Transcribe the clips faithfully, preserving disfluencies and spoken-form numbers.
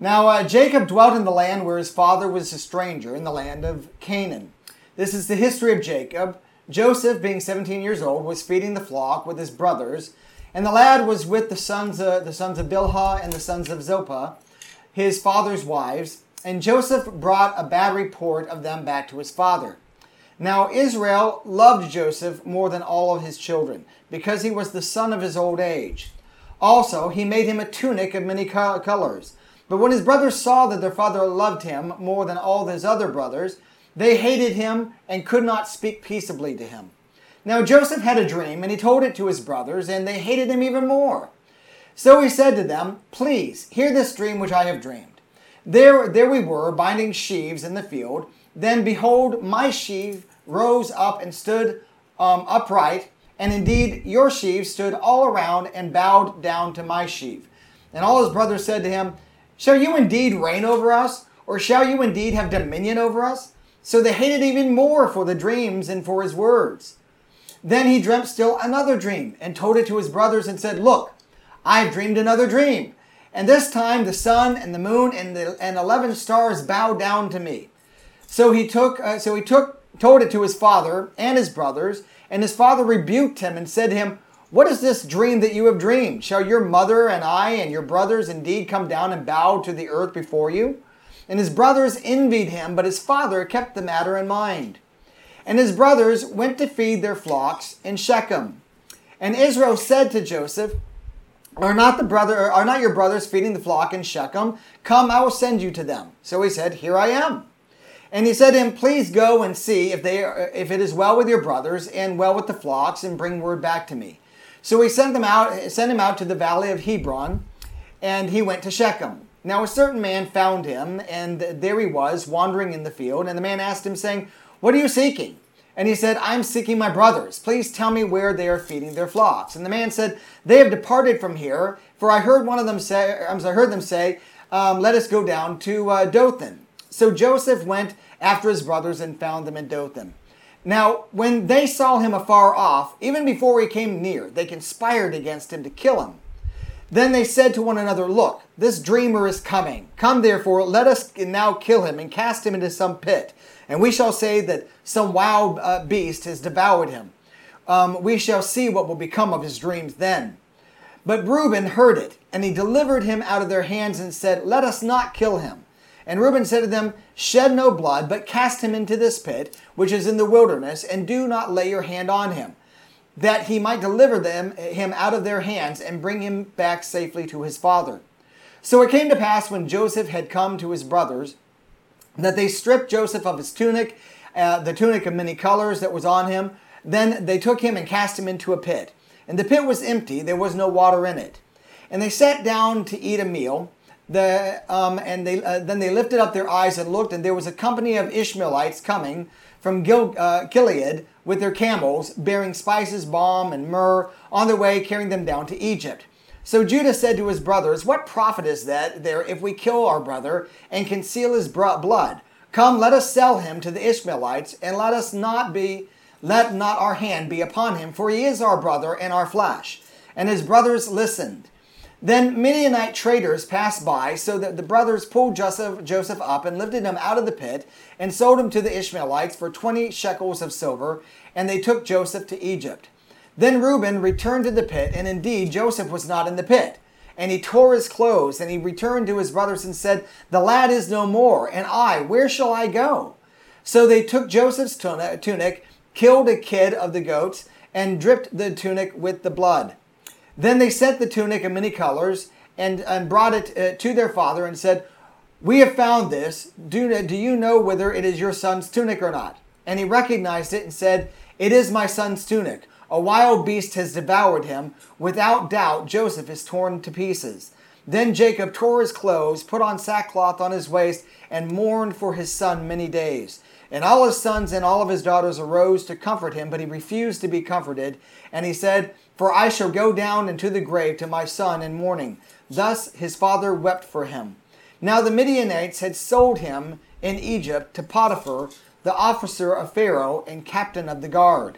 Now uh, Jacob dwelt in the land where his father was a stranger, in the land of Canaan. This is the history of Jacob. Joseph, being seventeen years old, was feeding the flock with his brothers, and the lad was with the sons of, the sons of Bilhah and the sons of Zilpah, his father's wives, and Joseph brought a bad report of them back to his father. Now Israel loved Joseph more than all of his children, because he was the son of his old age. Also, he made him a tunic of many colors. But when his brothers saw that their father loved him more than all his other brothers, they hated him and could not speak peaceably to him. Now Joseph had a dream, and he told it to his brothers, and they hated him even more. So he said to them, "Please, hear this dream which I have dreamed. There, there we were, binding sheaves in the field. Then, behold, my sheaf rose up and stood um, upright, and indeed your sheaves stood all around and bowed down to my sheaf." And all his brothers said to him, "Shall you indeed reign over us? Or shall you indeed have dominion over us?" So they hated even more for the dreams and for his words. Then he dreamt still another dream, and told it to his brothers, and said, "Look, I have dreamed another dream. And this time the sun and the moon and the and eleven stars bowed down to me." So he took, uh, so he took, told it to his father and his brothers, and his father rebuked him and said to him, "What is this dream that you have dreamed? Shall your mother and I and your brothers indeed come down and bow to the earth before you?" And his brothers envied him, but his father kept the matter in mind. And his brothers went to feed their flocks in Shechem. And Israel said to Joseph, "Are not the brother, are not your brothers feeding the flock in Shechem? Come, I will send you to them." So he said, "Here I am." And he said to him, "Please go and see if they are, if it is well with your brothers and well with the flocks, and bring word back to me." So he sent them out, sent him out to the valley of Hebron, and he went to Shechem. Now a certain man found him, and there he was, wandering in the field. And the man asked him, saying, "What are you seeking?" And he said, "I am seeking my brothers. Please tell me where they are feeding their flocks." And the man said, "They have departed from here, for I heard one of them say, I heard them say, um, let us go down to uh, Dothan." So Joseph went after his brothers and found them in Dothan. Now, when they saw him afar off, even before he came near, they conspired against him to kill him. Then they said to one another, "Look, this dreamer is coming. Come therefore, let us now kill him and cast him into some pit. And we shall say that some wild uh, beast has devoured him. Um, we shall see what will become of his dreams then." But Reuben heard it, and he delivered him out of their hands and said, "Let us not kill him." And Reuben said to them, "Shed no blood, but cast him into this pit, which is in the wilderness, and do not lay your hand on him, that he might deliver them him out of their hands and bring him back safely to his father." So it came to pass, when Joseph had come to his brothers, that they stripped Joseph of his tunic, uh, the tunic of many colors that was on him. Then they took him and cast him into a pit. And the pit was empty, there was no water in it. And they sat down to eat a meal. The, um, and they, uh, then they lifted up their eyes and looked, and there was a company of Ishmaelites coming from Gil, uh, Gilead with their camels, bearing spices, balm, and myrrh, on their way, carrying them down to Egypt. So Judah said to his brothers, "What profit is that there if we kill our brother and conceal his blood? Come, let us sell him to the Ishmaelites, and let us not be, let not our hand be upon him, for he is our brother and our flesh." And his brothers listened. Then Midianite traders passed by, so that the brothers pulled Joseph, Joseph up and lifted him out of the pit and sold him to the Ishmaelites for twenty shekels of silver, and they took Joseph to Egypt. Then Reuben returned to the pit, and indeed Joseph was not in the pit. And he tore his clothes, and he returned to his brothers and said, "The lad is no more, and I, where shall I go?" So they took Joseph's tunic, killed a kid of the goats, and dripped the tunic with the blood. Then they sent the tunic of many colors and, and brought it uh, to their father and said, "We have found this. Do, do you know whether it is your son's tunic or not?" And he recognized it and said, "It is my son's tunic. A wild beast has devoured him. Without doubt, Joseph is torn to pieces." Then Jacob tore his clothes, put on sackcloth on his waist, and mourned for his son many days. And all his sons and all of his daughters arose to comfort him, but he refused to be comforted. And he said, "For I shall go down into the grave to my son in mourning." Thus his father wept for him. Now the Midianites had sold him in Egypt to Potiphar, the officer of Pharaoh and captain of the guard.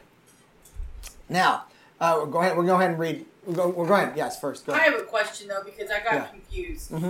Now, uh, we'll go ahead. We'll go ahead and read. We'll go, we'll go ahead. Yes, first. Go I ahead. have a question though, because I got Yeah. confused. Mm-hmm.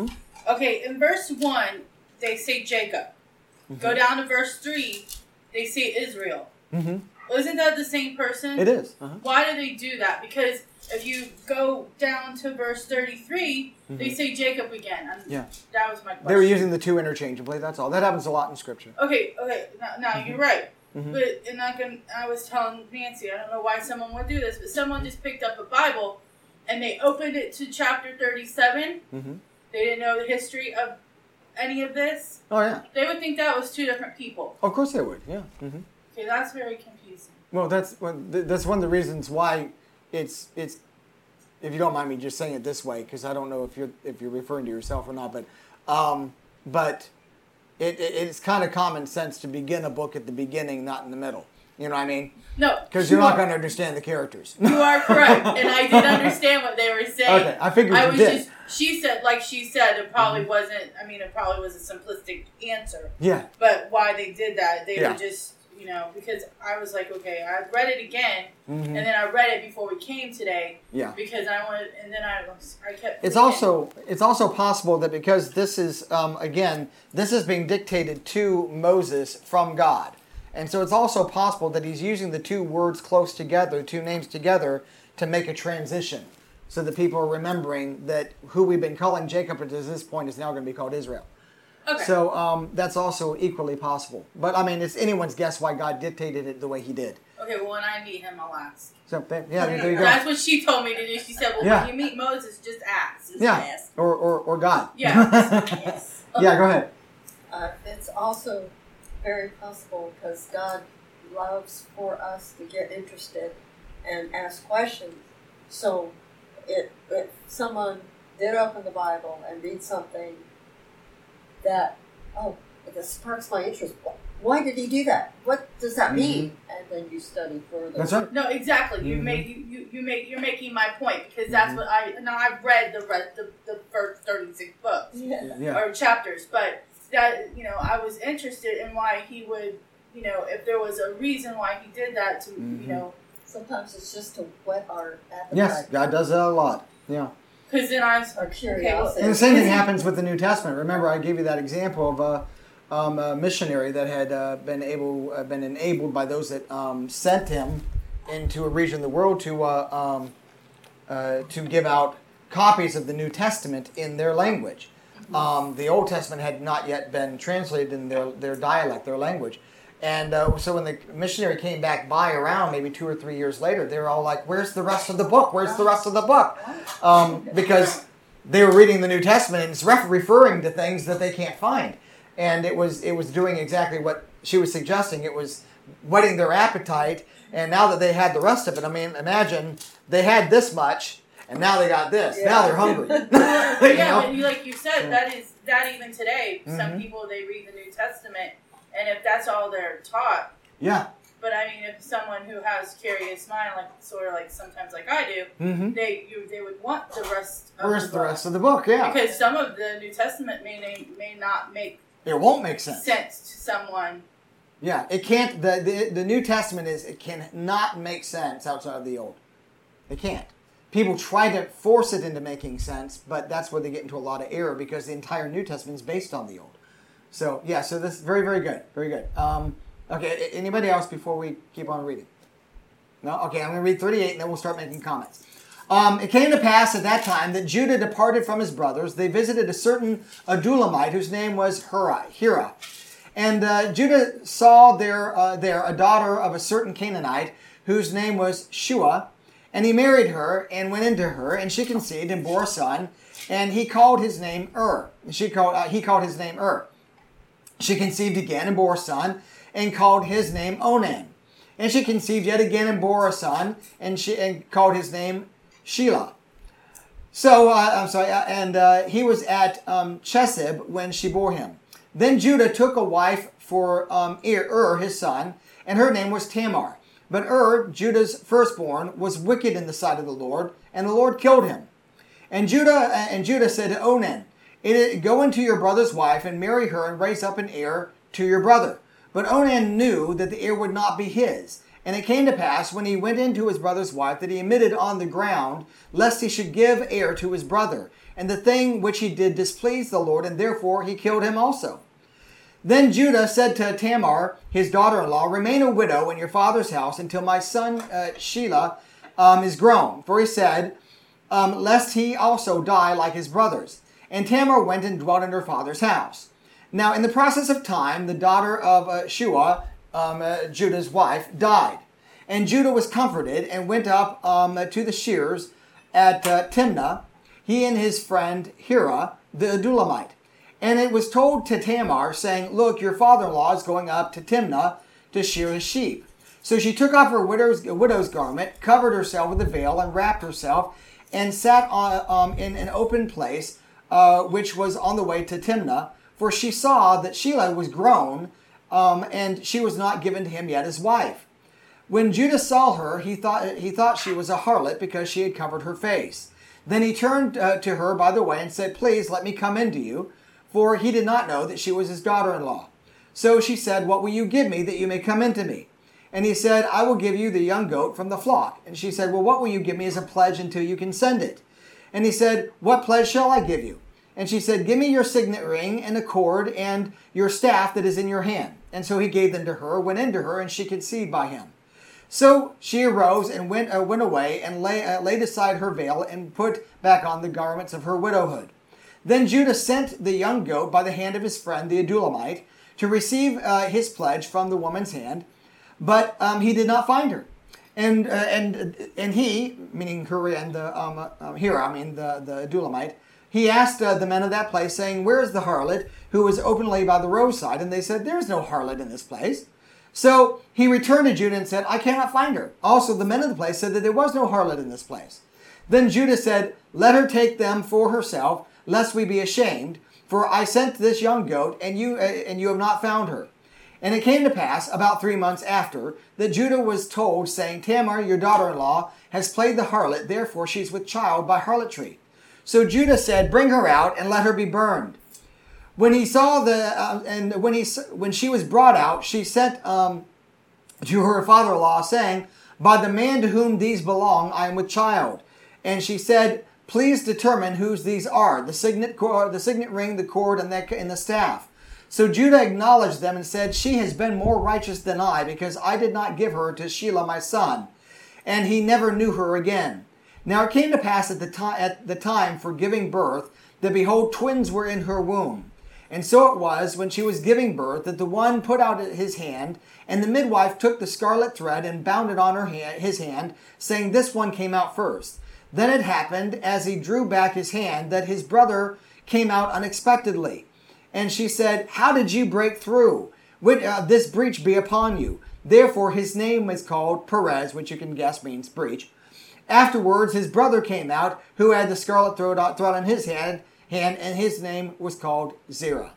Okay, in verse one, they say Jacob. Mm-hmm. Go down to verse three, they say Israel. Mm-hmm. Isn't that the same person? It is. Uh-huh. Why do they do that? Because if you go down to verse thirty-three, mm-hmm. they say Jacob again. And yeah. That was my question. They were using the two interchangeably, that's all. That happens a lot in Scripture. Okay, okay. Now, now mm-hmm. you're right. Mm-hmm. But and I, can, I was telling Nancy, I don't know why someone would do this, but someone just picked up a Bible and they opened it to chapter thirty-seven. Mm-hmm. They didn't know the history of any of this. Oh, yeah. They would think that was two different people. Of course they would, yeah. Mm-hmm. Okay, that's very confusing. Well, that's one, that's one of the reasons why it's, it's if you don't mind me just saying it this way, because I don't know if you're if you're referring to yourself or not, but um, but it, it it's kind of common sense to begin a book at the beginning, not in the middle. You know what I mean? No. Because you're not going to understand the characters. You are correct. And I did understand what they were saying. Okay, I figured I you was did. Just, she said, like she said, it probably mm-hmm. wasn't, I mean, it probably was a simplistic answer. Yeah. But why they did that, they yeah. were just, you know, because I was like, okay, I read it again, mm-hmm. and then I read it before we came today. Yeah. Because I wanted, and then I, I kept. It's also it's also possible that because this is um, again this is being dictated to Moses from God, and so it's also possible that he's using the two words close together, two names together, to make a transition, so that people are remembering that who we've been calling Jacob to this point is now going to be called Israel. Okay. So um, that's also equally possible. But I mean, it's anyone's guess why God dictated it the way He did. Okay, well, when I meet him, I'll ask. So yeah, there you go. That's what she told me to do. She said, "Well, yeah. when you meet Moses, just ask." Just yeah, ask. or or or God. Yeah. yes. Yeah, go ahead. Uh, it's also very possible because God loves for us to get interested and ask questions. So, it, if someone did open the Bible and read something that, oh, this sparks my interest. Why did he do that? What does that mean? Mm-hmm. And then you study further. That's right. No, exactly. You mm-hmm. make you, you, you make you're making my point because that's mm-hmm. what I now I've read the rest the, the first thirty-six books yeah. Yeah. or chapters, but that you know I was interested in why he would you know if there was a reason why he did that to mm-hmm. you know sometimes it's just to whet our appetite. Yes, God does that a lot. Yeah. Because then I was our curiosity. And the same thing happens with the New Testament. Remember, I gave you that example of a, um, a missionary that had uh, been able, uh, been enabled by those that um, sent him into a region of the world to uh, um, uh, to give out copies of the New Testament in their language. Um, the Old Testament had not yet been translated in their their dialect, their language. And uh, so when the missionary came back by around maybe two or three years later, they were all like, where's the rest of the book? Where's the rest of the book? Um, because they were reading the New Testament and it's ref- referring to things that they can't find. And it was it was doing exactly what she was suggesting. It was whetting their appetite. And now that they had the rest of it, I mean, imagine they had this much and now they got this. Yeah. Now they're hungry. yeah, know? but you, like you said, yeah. that is that even today, mm-hmm. some people they read the New Testament. And if that's all they're taught, yeah. But I mean, if someone who has curious mind, like sort of like sometimes like I do, mm-hmm. they you, they would want the rest. of Where's the, the book. rest of the book? Yeah, because some of the New Testament may may not make it won't make sense sense to someone. Yeah, it can't. The, the the New Testament is it cannot make sense outside of the Old. It can't. People try to force it into making sense, but that's where they get into a lot of error because the entire New Testament is based on the Old. So, yeah, so this is very, very good. Very good. Um, okay, anybody else before we keep on reading? No? Okay, I'm going to read thirty-eight and then we'll start making comments. Um, it came to pass at that time that Judah departed from his brothers. They visited a certain Adulamite whose name was Hira. Hira. And uh, Judah saw there, uh, there a daughter of a certain Canaanite whose name was Shua. And he married her and went into her, and she conceived and bore a son. And he called his name Ur. She called, uh, he called his name Ur. She conceived again and bore a son, and called his name Onan. And she conceived yet again and bore a son, and she and called his name Shelah. So uh, I'm sorry, uh, and uh, he was at um, Chesib when she bore him. Then Judah took a wife for um, Ur, his son, and her name was Tamar. But Ur, Judah's firstborn, was wicked in the sight of the Lord, and the Lord killed him. And Judah uh, and Judah said to Onan, "Go into your brother's wife and marry her and raise up an heir to your brother." But Onan knew that the heir would not be his, And it came to pass, when he went in to his brother's wife, that he emitted on the ground, lest he should give heir to his brother. And the thing which he did displeased the Lord, and therefore he killed him also. Then Judah said to Tamar, his daughter-in-law, remain a widow in your father's house until my son uh, Shelah um, is grown. For he said, um, lest he also die like his brothers. And Tamar went and dwelt in her father's house. Now, in the process of time, the daughter of uh, Shua, um, uh, Judah's wife, died. And Judah was comforted and went up um, to the shears at uh, Timnah, he and his friend Hira, the Adulamite. And it was told to Tamar, saying, look, your father-in-law is going up to Timnah to shear his sheep. So she took off her widow's, widow's garment, covered herself with a veil, and wrapped herself, and sat on, um, in an open place, uh, which was on the way to Timnah. For she saw that Shelah was grown, um, and she was not given to him yet as wife. When Judah saw her, he thought he thought she was a harlot, because she had covered her face. Then he turned uh, to her by the way and said, please let me come in to you, for he did not know that she was his daughter-in-law. So she said, what will you give me that you may come in to me? And he said, I will give you the young goat from the flock. And she said, well, what will you give me as a pledge until you can send it? And he said, what pledge shall I give you? And she said, give me your signet ring and a cord and your staff that is in your hand. And so he gave them to her, went into her, and she could see by him. So she arose and went uh, went away and lay, uh, laid aside her veil and put back on the garments of her widowhood. Then Judah sent the young goat by the hand of his friend the Adulamite to receive uh, his pledge from the woman's hand, but um, he did not find her. And uh, and and he, meaning her and the um, uh, Hira, I mean the the Adulamite, he asked uh, the men of that place, saying, where is the harlot who was openly by the roadside? And they said, there is no harlot in this place. So he returned to Judah and said, I cannot find her. Also the men of the place said that there was no harlot in this place. Then Judah said, let her take them for herself, lest we be ashamed. For I sent this young goat, and you uh, and you have not found her. And it came to pass, about three months after, that Judah was told, saying, Tamar, your daughter-in-law, has played the harlot, therefore she is with child by harlotry. So Judah said, bring her out, and let her be burned. When he saw the, uh, and when he when she was brought out, she sent um, to her father-in-law, saying, by the man to whom these belong, I am with child. And she said, please determine whose these are, the signet cord, the signet ring, the cord, and the, and the staff. So Judah acknowledged them and said, she has been more righteous than I, because I did not give her to Shelah my son. And he never knew her again. Now it came to pass at the, time, at the time for giving birth, that behold, twins were in her womb. And so it was, when she was giving birth, that the one put out his hand, and the midwife took the scarlet thread and bound it on her hand, his hand, saying, this one came out first. Then it happened, as he drew back his hand, that his brother came out unexpectedly. And she said, how did you break through? Would uh, this breach be upon you? Therefore his name is called Perez, which you can guess means breach. Afterwards his brother came out, who had the scarlet thread in his hand, hand, and his name was called Zerah.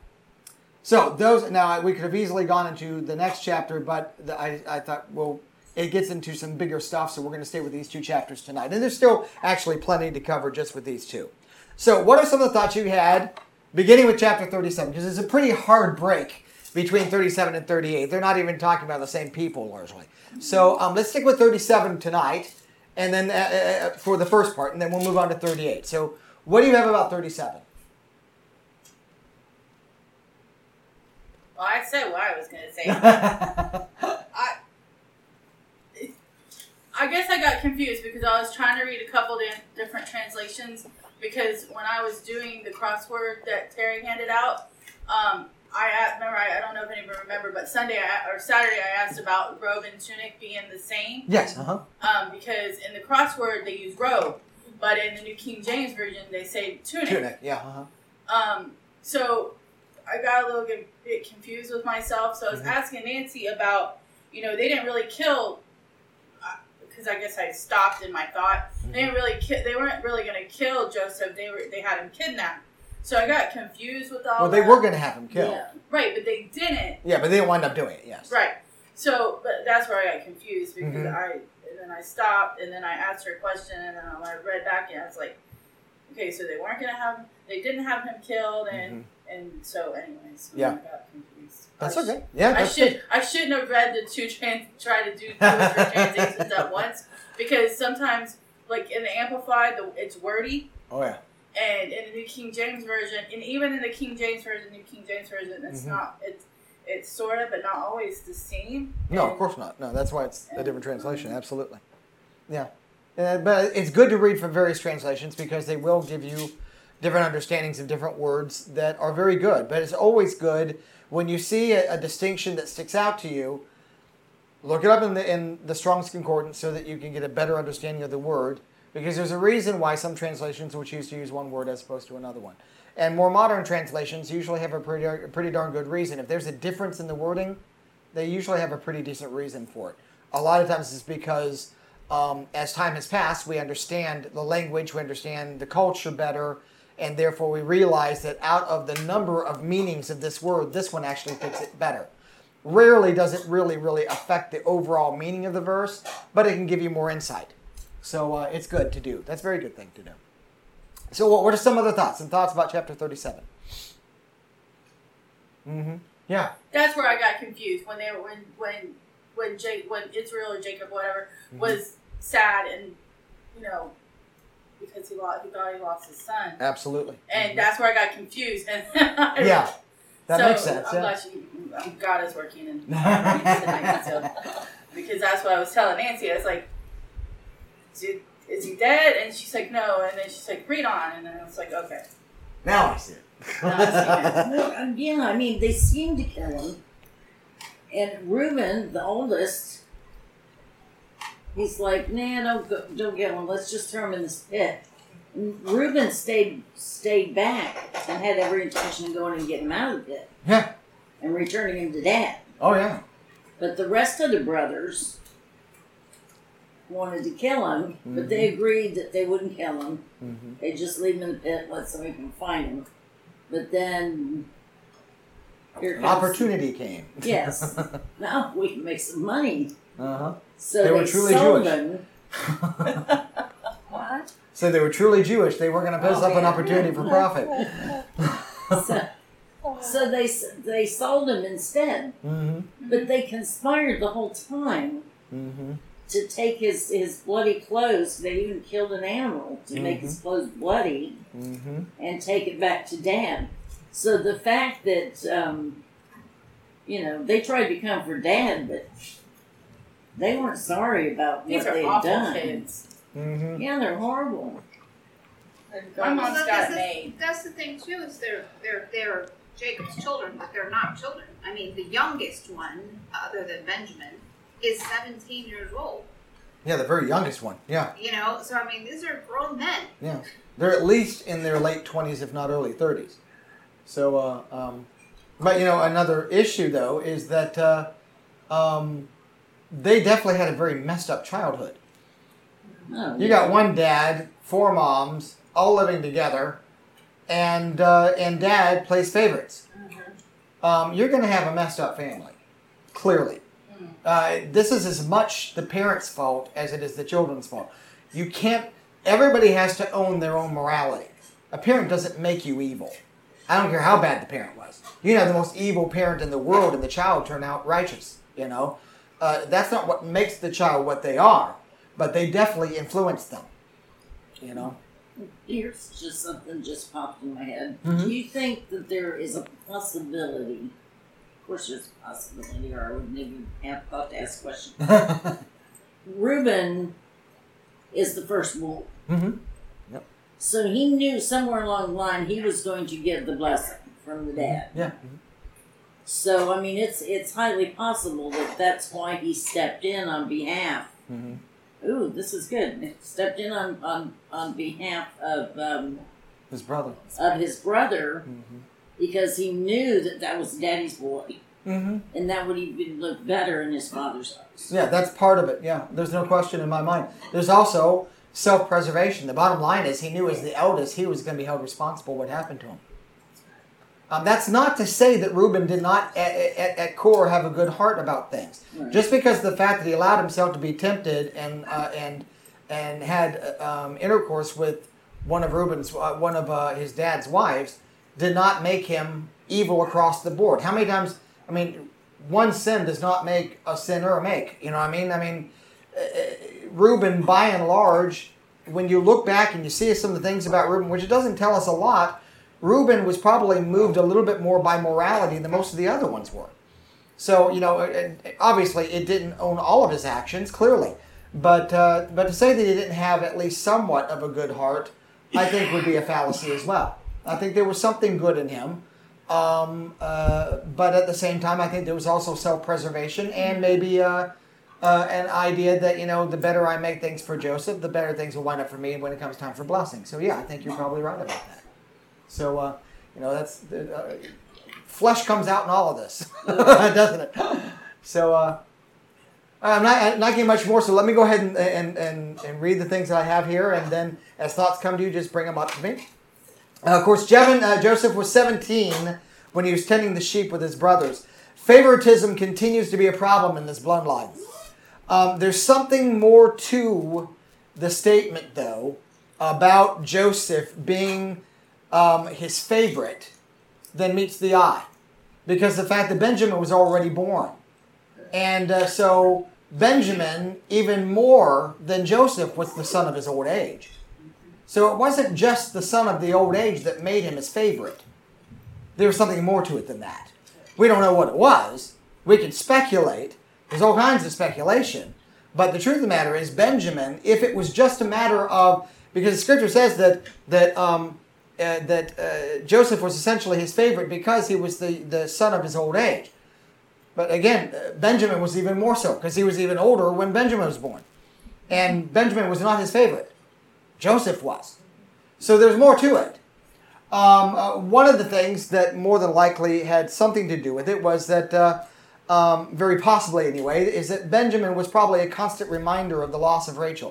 So those, now we could have easily gone into the next chapter, but the, I, I thought, well, it gets into some bigger stuff, so we're going to stay with these two chapters tonight. And there's still actually plenty to cover just with these two. So what are some of the thoughts you had, beginning with chapter thirty-seven? Because it's a pretty hard break between thirty-seven and thirty-eight. They're not even talking about the same people, largely. So um, let's stick with thirty-seven tonight, and then uh, uh, for the first part, and then we'll move on to thirty-eight. So what do you have about thirty-seven? Well, I said what I was going to say. I, I guess I got confused because I was trying to read a couple of different translations, because when I was doing the crossword that Terry handed out, um, I remember, I, I don't know if anybody remember, but Sunday I, or Saturday I asked about robe and tunic being the same. Yes, uh-huh. Um, because in the crossword they use robe, but in the New King James Version they say tunic. Tunic, yeah, uh-huh. Um, so I got a little bit, bit confused with myself, so I was mm-hmm. asking Nancy about, you know, they didn't really kill, because uh, I guess I stopped in my thought. Mm-hmm. They didn't really, ki- they weren't really going to kill Joseph. They were, they had him kidnapped. So I got confused with all. Well, that. they were going to have him killed. Yeah. Right, but they didn't. Yeah, but they didn't wind up doing it. Yes. Right. So, but that's where I got confused, because mm-hmm. I, and then I stopped, and then I asked her a question, and then I read back, and I was like, okay, so they weren't going to have, they didn't have him killed, and. Mm-hmm. And so, anyways, yeah. I got confused. That's I okay. Yeah, I that's should good. I shouldn't have read the two trans try to do two or three translations at once, because sometimes, like in the Amplified, the, it's wordy, Oh yeah. and in the New King James Version, and even in the King James Version, New King James Version, it's Mhm. not it's it's sort of, but not always the same. No, And- of course not. No, that's why it's a and- different translation. Absolutely. Yeah. Uh, but it's good to read from various translations because they will give you different understandings of different words that are very good. But it's always good when you see a, a distinction that sticks out to you, look it up in the, in the Strong's Concordance so that you can get a better understanding of the word, because there's a reason why some translations will choose to use one word as opposed to another one. And more modern translations usually have a pretty, a pretty darn good reason. If there's a difference in the wording, they usually have a pretty decent reason for it. A lot of times it's because um, as time has passed, we understand the language, we understand the culture better, and therefore we realize that out of the number of meanings of this word, this one actually fits it better. Rarely does it really, really affect the overall meaning of the verse, but it can give you more insight. So uh, it's good to do. That's a very good thing to do. So what, what are some other thoughts? Some thoughts about chapter thirty-seven? Mm-hmm. Yeah. That's where I got confused when they were when when when Jake when Israel or Jacob whatever Mhm. was sad, and you know, because he lost he thought he lost his son, Absolutely. and Mhm. that's where I got confused. And Yeah. That so makes sense. I'm Yeah. glad you, God is working in tonight, so, because that's what I was telling Nancy. I was like, Dude, is he dead? And she's like, no. And then she's like, read on. And then I was like, okay. Now I see it. Now I see Well, um, yeah, I mean, they seem to kill him. And Reuben, the oldest, he's like, nah, don't go, don't get him. Let's just throw him in this pit. And Reuben stayed stayed back and had every intention of going and getting him out of the pit Yeah. and returning him to Dad. Oh, yeah. But the rest of the brothers wanted to kill him, but they agreed that they wouldn't kill him. Mm-hmm. They'd just leave him in the pit, let somebody come find him. But then here An comes opportunity came. Yes. Now we can make some money. Uh-huh. So They they, were truly sold Jewish. him. What? So they were truly Jewish. They were going to pass Oh, up an yeah. opportunity for profit. So, so they they sold him instead. Mm-hmm. But they conspired the whole time Mm-hmm. to take his, his bloody clothes. They even killed an animal to make his clothes bloody Mm-hmm. and take it back to Dad. So the fact that, um, you know, they tried to come for Dad, but they weren't sorry about These what are they'd awful done. kids. Mm-hmm. Yeah, they're horrible. And My God- mom's Well, got that's it the- made. That's the thing too, is they're they're they're Jacob's children, but they're not children. I mean, the youngest one, other than Benjamin, is seventeen years old. Yeah, the very youngest one. Yeah, You know, so I mean, these are grown men. yeah. They're at least in their late twenties, if not early thirties. So, uh, um, but you know, another issue though is that uh, um, they definitely had a very messed up childhood. Oh, You yeah. got one dad, four moms, all living together, and uh, and dad plays favorites. Um, you're going to have a messed up family, clearly. Uh, this is as much the parents' fault as it is the children's fault. You can't. Everybody has to own their own morality. A parent doesn't make you evil. I don't care how bad the parent was. You can have the most evil parent in the world, and the child turn out righteous. You know, uh, that's not what makes the child what they are, but they definitely influence them. You know. Here's just something just popped in my head. Mhm. Do you think that there is a possibility? Of course, there's a possibility, or I wouldn't even have thought to ask a question. Reuben is the firstborn, mm-hmm. so he knew somewhere along the line he was going to get the blessing from the dad. Yeah. So I mean, it's it's highly possible that that's why he stepped in on behalf. Mm-hmm. Ooh, this is good. He stepped in on on, on behalf of um, His brother. of his brother. Mm-hmm. Because he knew that that was Daddy's boy, Mm-hmm. and that would even look better in his father's eyes. Yeah, that's part of it. Yeah, there's no question in my mind. There's also self-preservation. The bottom line is he knew as the eldest he was going to be held responsible for what happened to him. Um, that's not to say that Reuben did not, at, at, at core, have a good heart about things. Right. Just because the fact that he allowed himself to be tempted and uh, and and had um, intercourse with one of Reuben's, uh, one of uh, his dad's wives, did not make him evil across the board. How many times I mean, one sin does not make a sinner make. You know what I mean? I mean, uh, Reuben, by and large, when you look back and you see some of the things about Reuben, which it doesn't tell us a lot, Reuben was probably moved a little bit more by morality than most of the other ones were. So, you know, obviously it didn't own all of his actions, clearly. But uh, but to say that he didn't have at least somewhat of a good heart, I think would be a fallacy as well. I think there was something good in him. Um, uh, but at the same time, I think there was also self-preservation and maybe uh, uh, an idea that, you know, the better I make things for Joseph, the better things will wind up for me when it comes time for blessing. So, yeah, I think you're probably right about that. So, uh, you know, that's... Uh, flesh comes out in all of this, doesn't it? So, uh, I'm not, I'm not getting much more, so let me go ahead and, and, and, and read the things that I have here, and then as thoughts come to you, just bring them up to me. Uh, of course, Jevin, uh, Joseph was seventeen when he was tending the sheep with his brothers. Favoritism continues to be a problem in this bloodline. Um, there's something more to the statement, though, about Joseph being um, his favorite than meets the eye. Because the fact that Benjamin was already born. And uh, so Benjamin, even more than Joseph, was the son of his old age. So it wasn't just the son of the old age that made him his favorite. There was something more to it than that. We don't know what it was. We can speculate. There's all kinds of speculation. But the truth of the matter is, Benjamin, if it was just a matter of, because the scripture says that that um, uh, that uh, Joseph was essentially his favorite because he was the, the son of his old age. But again, Benjamin was even more so because he was even older when Benjamin was born. And Benjamin was not his favorite. Joseph was. So there's more to it. Um, uh, one of the things that more than likely had something to do with it was that, uh, um, very possibly anyway, is that Benjamin was probably a constant reminder of the loss of Rachel.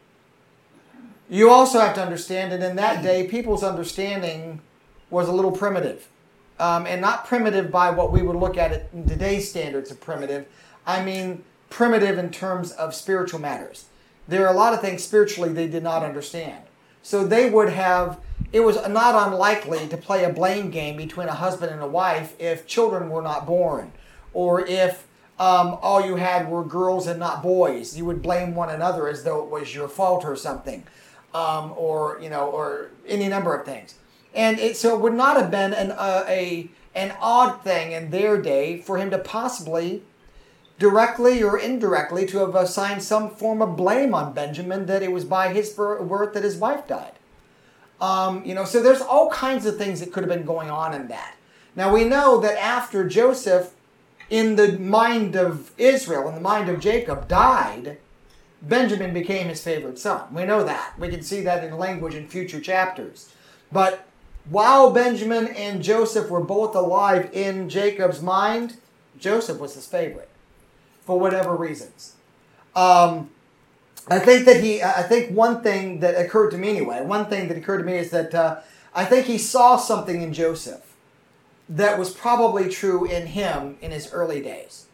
You also have to understand that in that day, people's understanding was a little primitive. Um, and not primitive by what we would look at it in today's standards of primitive. I mean primitive in terms of spiritual matters. There are a lot of things spiritually they did not understand. So they would have, it was not unlikely to play a blame game between a husband and a wife if children were not born. Or if um, all you had were girls and not boys. You would blame one another as though it was your fault or something. Um, or, you know, or any number of things. And it, so it would not have been an, uh, a, an odd thing in their day for him to possibly, directly or indirectly, to have assigned some form of blame on Benjamin that it was by his birth that his wife died. Um, you know, so there's all kinds of things that could have been going on in that. Now we know that after Joseph, in the mind of Israel, in the mind of Jacob, died, Benjamin became his favorite son. We know that. We can see that in language in future chapters. But while Benjamin and Joseph were both alive in Jacob's mind, Joseph was his favorite, for whatever reasons. Um, I think that he, I think one thing that occurred to me anyway, one thing that occurred to me is that uh, I think he saw something in Joseph that was probably true in him in his early days.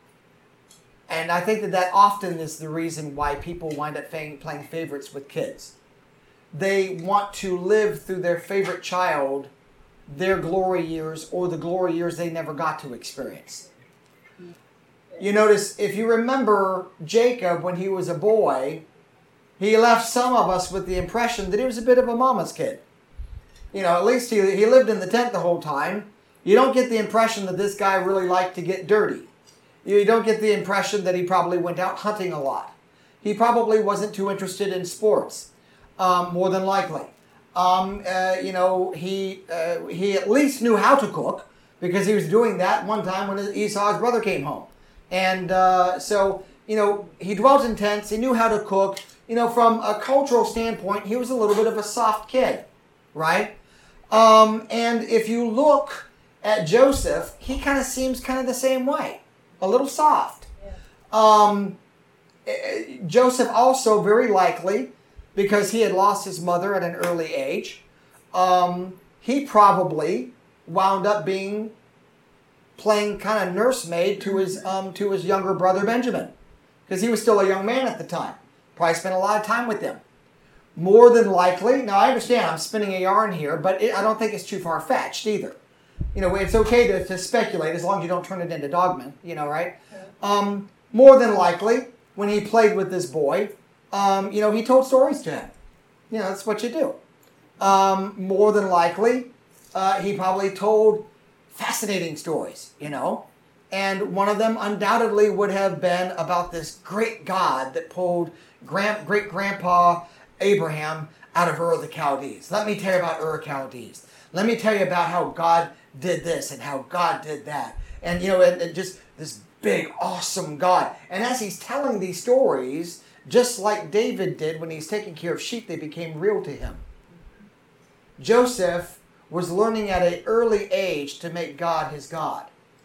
And I think that that often is the reason why people wind up playing favorites with kids. They want to live through their favorite child, their glory years, or the glory years they never got to experience. You notice, if you remember Jacob when he was a boy, he left some of us with the impression that he was a bit of a mama's kid. You know, at least he, he lived in the tent the whole time. You don't get the impression that this guy really liked to get dirty. You don't get the impression that he probably went out hunting a lot. He probably wasn't too interested in sports. Um, more than likely. Um, uh, you know, he uh, he at least knew how to cook because he was doing that one time when Esau's brother came home. And uh, so, you know, he dwelt in tents, he knew how to cook. You know, from a cultural standpoint, he was a little bit of a soft kid, right? Um, and if you look at Joseph, he kind of seems kind of the same way. A little soft. Yeah. Um, Joseph also very likely, because he had lost his mother at an early age, um, he probably wound up being playing kind of nursemaid to his um, to his younger brother Benjamin, because he was still a young man at the time. Probably spent a lot of time with them. More than likely, now I understand I'm spinning a yarn here, but it, I don't think it's too far-fetched either. you know, it's okay to, to speculate as long as you don't turn it into dogma, you know, right? Um, more than likely, when he played with this boy, um, you know, he told stories to him. You know, that's what you do. Um, more than likely, uh, he probably told fascinating stories, you know. And one of them undoubtedly would have been about this great God that pulled grand, great-grandpa Abraham out of Ur of the Chaldees. Let me tell you about Ur of Chaldees. Let me tell you about how God did this and how God did that. And, you know, and, and just this big, awesome God. And as he's telling these stories, just like David did when he's taking care of sheep, they became real to him. Joseph was learning at an early age to make God his God.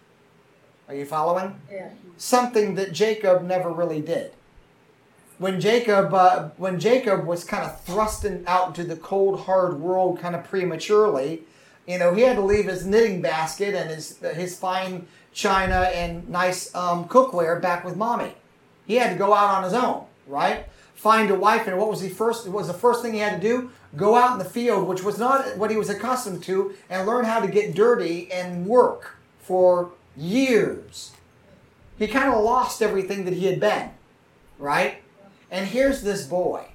Are you following? Yeah. Something that Jacob never really did. When Jacob, uh, when Jacob was kind of thrust in, out into the cold, hard world kind of prematurely, you know, he had to leave his knitting basket and his his fine china and nice um, cookware back with mommy. He had to go out on his own, right? Find a wife, and what was he first? What was the first thing he had to do? Go out in the field, which was not what he was accustomed to, and learn how to get dirty and work for years. He kind of lost everything that he had been, right? And here's this boy,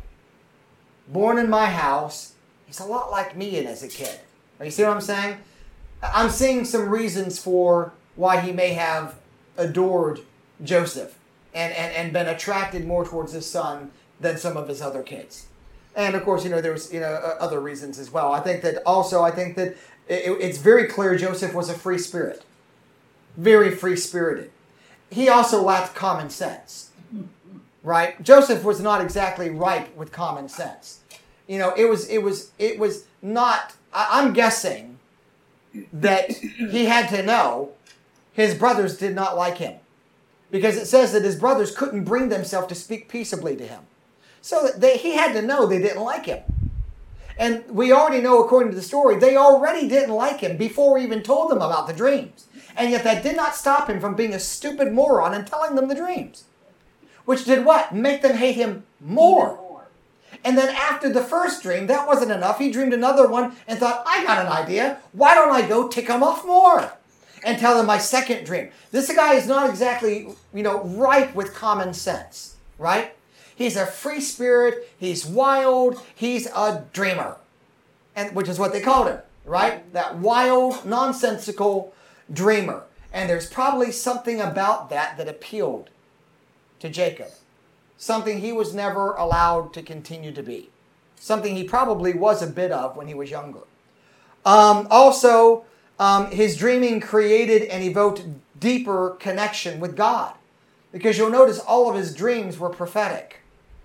born in my house. He's a lot like me as a kid. You see what I'm saying? I'm seeing some reasons for why he may have adored Joseph and, and, and been attracted more towards his son than some of his other kids. And of course, you know, there's, you know, other reasons as well. I think that also, I think that it, it's very clear Joseph was a free spirit. Very free-spirited. He also lacked common sense. Right? Joseph was not exactly ripe with common sense. You know, it was, it was, it was not, I, I'm guessing that he had to know his brothers did not like him. Because it says that his brothers couldn't bring themselves to speak peaceably to him. So that they, he had to know they didn't like him. And we already know, according to the story, they already didn't like him before he even told them about the dreams. And yet that did not stop him from being a stupid moron and telling them the dreams. Which did what? Make them hate him more. more. And then after the first dream, that wasn't enough. He dreamed another one and thought, I got an idea. Why don't I go tick him off more? And tell them my second dream. This guy is not exactly, you know, ripe with common sense. Right? He's a free spirit. He's wild. He's a dreamer. And which is what they called him. Right? That wild, nonsensical dreamer. And there's probably something about that that appealed to Jacob. Something he was never allowed to continue to be. Something he probably was a bit of when he was younger. Um, also, um, his dreaming created and evoked deeper connection with God. Because you'll notice all of his dreams were prophetic.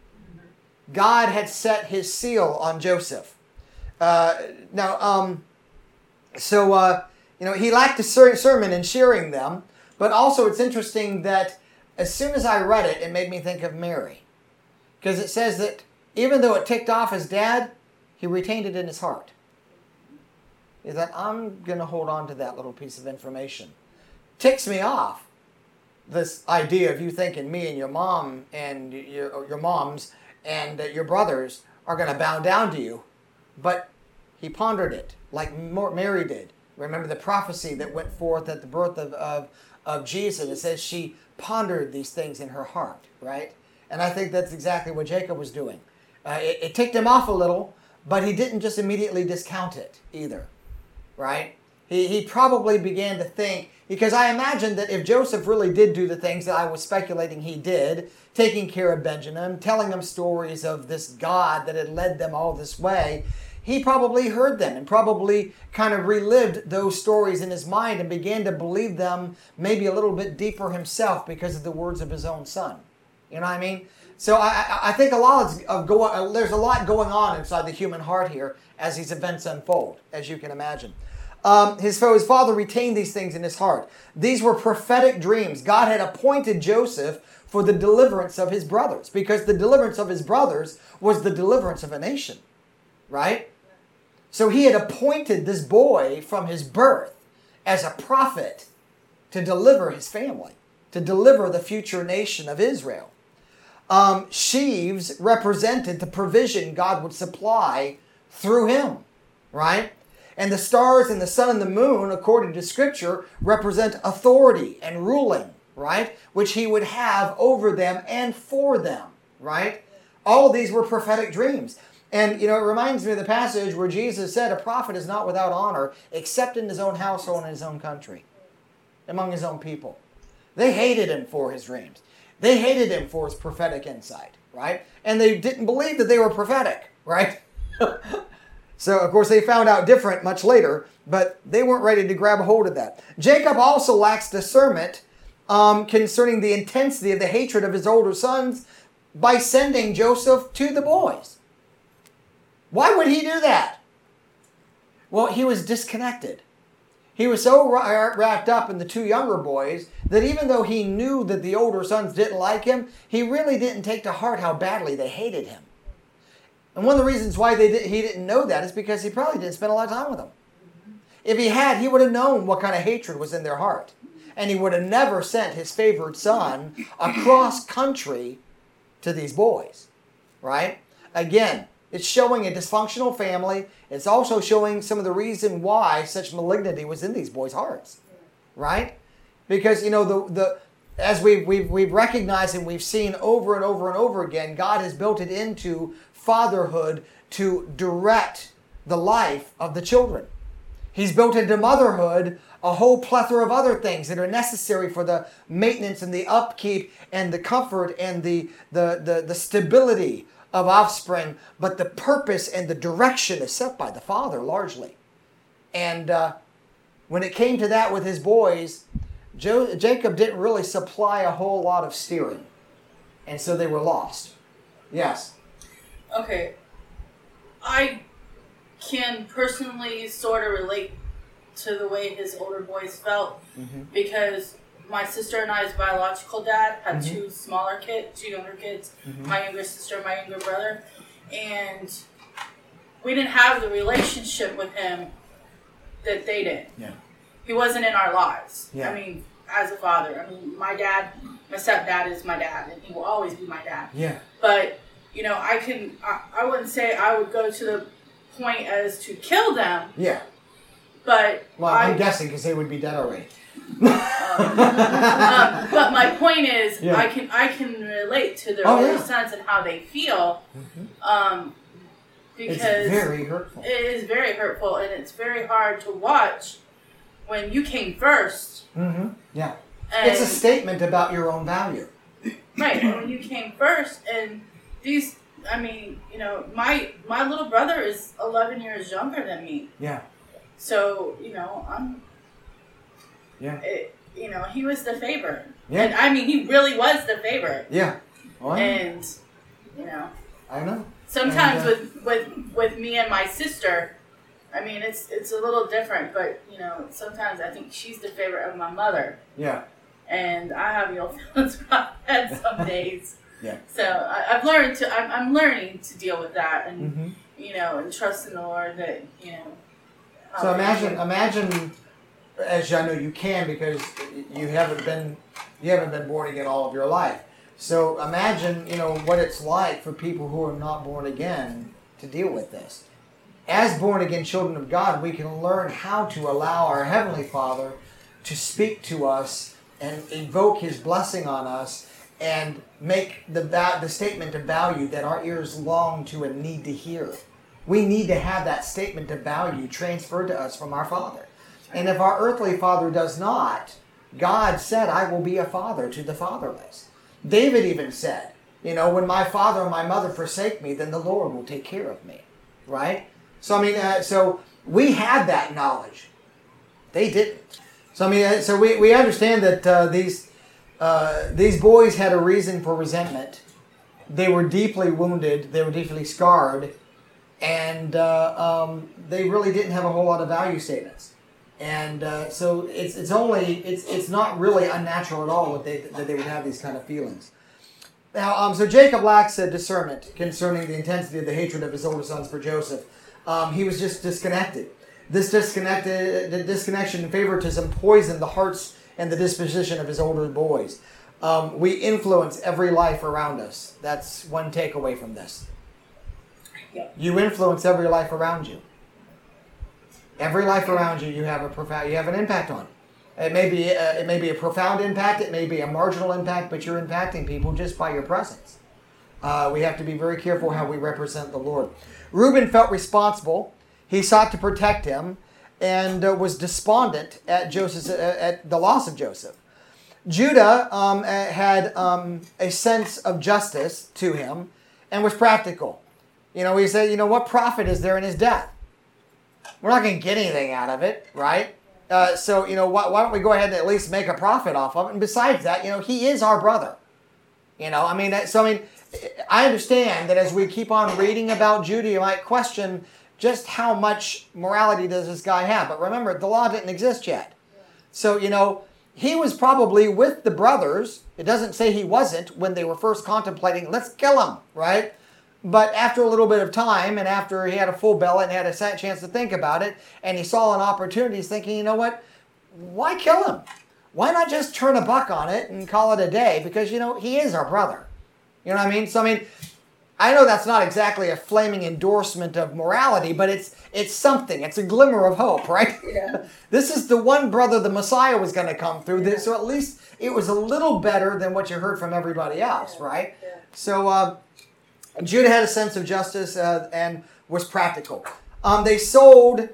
God had set his seal on Joseph. Uh, now, um, so, uh, you know, he lacked a sermon in sharing them. But also it's interesting that as soon as I read it, it made me think of Mary. Because it says that even though it ticked off his dad, he retained it in his heart. He thought, I'm going to hold on to that little piece of information. Ticks me off, this idea of you thinking me and your mom and your, your moms and your brothers are going to bow down to you. But he pondered it like Mary did. Remember the prophecy that went forth at the birth of, of, of Jesus. It says she pondered these things in her heart, right? And I think that's exactly what Jacob was doing. Uh, it, it ticked him off a little, but he didn't just immediately discount it either, right? He, he probably began to think, because I imagine that if Joseph really did do the things that I was speculating he did, taking care of Benjamin, telling them stories of this God that had led them all this way, he probably heard them and probably kind of relived those stories in his mind and began to believe them maybe a little bit deeper himself because of the words of his own son. You know what I mean? So I, I think a lot of go, uh, there's a lot going on inside the human heart here as these events unfold, as you can imagine. Um, his, so his father retained these things in his heart. These were prophetic dreams. God had appointed Joseph for the deliverance of his brothers, because the deliverance of his brothers was the deliverance of a nation, right? So he had appointed this boy from his birth as a prophet to deliver his family, to deliver the future nation of Israel. Um, sheaves represented the provision God would supply through him, right? And the stars and the sun and the moon, according to Scripture, represent authority and ruling, right? Which he would have over them and for them, right? All of these were prophetic dreams. And, you know, it reminds me of the passage where Jesus said, a prophet is not without honor except in his own household and his own country, among his own people. They hated him for his dreams. They hated him for his prophetic insight, right? And they didn't believe that they were prophetic, right? So, of course, they found out different much later, but they weren't ready to grab a hold of that. Jacob also lacks discernment um, concerning the intensity of the hatred of his older sons by sending Joseph to the boys. Why would he do that? Well, he was disconnected. He was so wrapped up in the two younger boys that even though he knew that the older sons didn't like him, he really didn't take to heart how badly they hated him. And one of the reasons why they did, he didn't know that is because he probably didn't spend a lot of time with them. If he had, he would have known what kind of hatred was in their heart. And he would have never sent his favored son across country to these boys. Right? Again, it's showing a dysfunctional family. It's also showing some of the reason why such malignity was in these boys' hearts. Right? Because, you know, the the as we've, we've, we've recognized and we've seen over and over and over again, God has built it into fatherhood to direct the life of the children. He's built into motherhood a whole plethora of other things that are necessary for the maintenance and the upkeep and the comfort and the, the, the, the stability of offspring. But the purpose and the direction is set by the father largely. And uh, when it came to that with his boys, Jo- Jacob didn't really supply a whole lot of steering. And so they were lost. Yes. Okay, I can personally sort of relate to the way his older boys felt mm-hmm. because my sister and I's biological dad had mm-hmm. two smaller kids, two younger kids, mm-hmm. my younger sister, my younger brother, and we didn't have the relationship with him that they did. Yeah. He wasn't in our lives. Yeah. I mean, as a father. I mean, my dad, my stepdad is my dad, and he will always be my dad. Yeah. But you know, I can, I, I wouldn't say I would go to the point as to kill them. Yeah. But well, I, I'm guessing because they would be dead already. um, um, but my point is, yeah. I can I can relate to their oh, older yeah. sons and how they feel, mm-hmm. um, because it's very hurtful. It is very hurtful, and it's very hard to watch when you came first. Mm-hmm. Yeah. And, it's a statement about your own value. Right. When you came first, and these, I mean, you know, my my little brother is eleven years younger than me. Yeah. So, you know, I'm. Yeah. It, you know, he was the favorite. Yeah. And I mean, he really was the favorite. Yeah. Well, and, you know. I know. Sometimes and, uh, with, with with me and my sister, I mean, it's it's a little different, but, you know, sometimes I think she's the favorite of my mother. Yeah. And I have ill feelings about that some days. Yeah. So I, I've learned to. I'm, I'm learning to deal with that, and mm-hmm. you know, and trust in the Lord that you know. So imagine, imagine, as I know you can because you haven't been, you haven't been born again all of your life. So imagine, you know, what it's like for people who are not born again to deal with this. As born again children of God, we can learn how to allow our Heavenly Father to speak to us and invoke His blessing on us. And make the the statement of value that our ears long to and need to hear. We need to have that statement of value transferred to us from our Father. And if our earthly father does not, God said, I will be a father to the fatherless. David even said, you know, when my father and my mother forsake me, then the Lord will take care of me. Right? So, I mean, uh, so we had that knowledge. They didn't. So, I mean, uh, so we, we understand that uh, these... Uh, these boys had a reason for resentment. They were deeply wounded. They were deeply scarred. And uh, um, they really didn't have a whole lot of value statements. And uh, so it's it's only, it's it's not really unnatural at all that they, that they would have these kind of feelings. Now, um, so Jacob lacks a discernment concerning the intensity of the hatred of his older sons for Joseph. Um, he was just disconnected. This disconnected, the disconnection and favoritism poisoned the hearts and the disposition of his older boys. Um, we influence every life around us. That's one takeaway from this. Yep. You influence every life around you. Every life around you, you have a profound, you have an impact on. It may be, a, it may be a profound impact. It may be a marginal impact, but you're impacting people just by your presence. Uh, we have to be very careful how we represent the Lord. Reuben felt responsible. He sought to protect him, and uh, was despondent at Joseph's, uh, at the loss of Joseph. Judah um, had um, a sense of justice to him and was practical. You know, he said, you know, what profit is there in his death? We're not going to get anything out of it, right? Uh, so, you know, why, why don't we go ahead and at least make a profit off of it? And besides that, you know, he is our brother. You know, I mean, so I mean, I understand that as we keep on reading about Judah, you might question just how much morality does this guy have. But remember, the law didn't exist yet. So, you know, he was probably with the brothers. It doesn't say he wasn't when they were first contemplating, let's kill him, right? But after a little bit of time, and after he had a full belly and had a chance to think about it, and he saw an opportunity, he's thinking, you know what, why kill him? Why not just turn a buck on it and call it a day? Because, you know, he is our brother. You know what I mean? So, I mean, I know that's not exactly a flaming endorsement of morality, but it's it's something. It's a glimmer of hope, right? Yeah. This is the one brother the Messiah was going to come through. Yeah. So at least it was a little better than what you heard from everybody else, yeah. right? Yeah. So uh, Judah had a sense of justice uh, and was practical. Um, they sold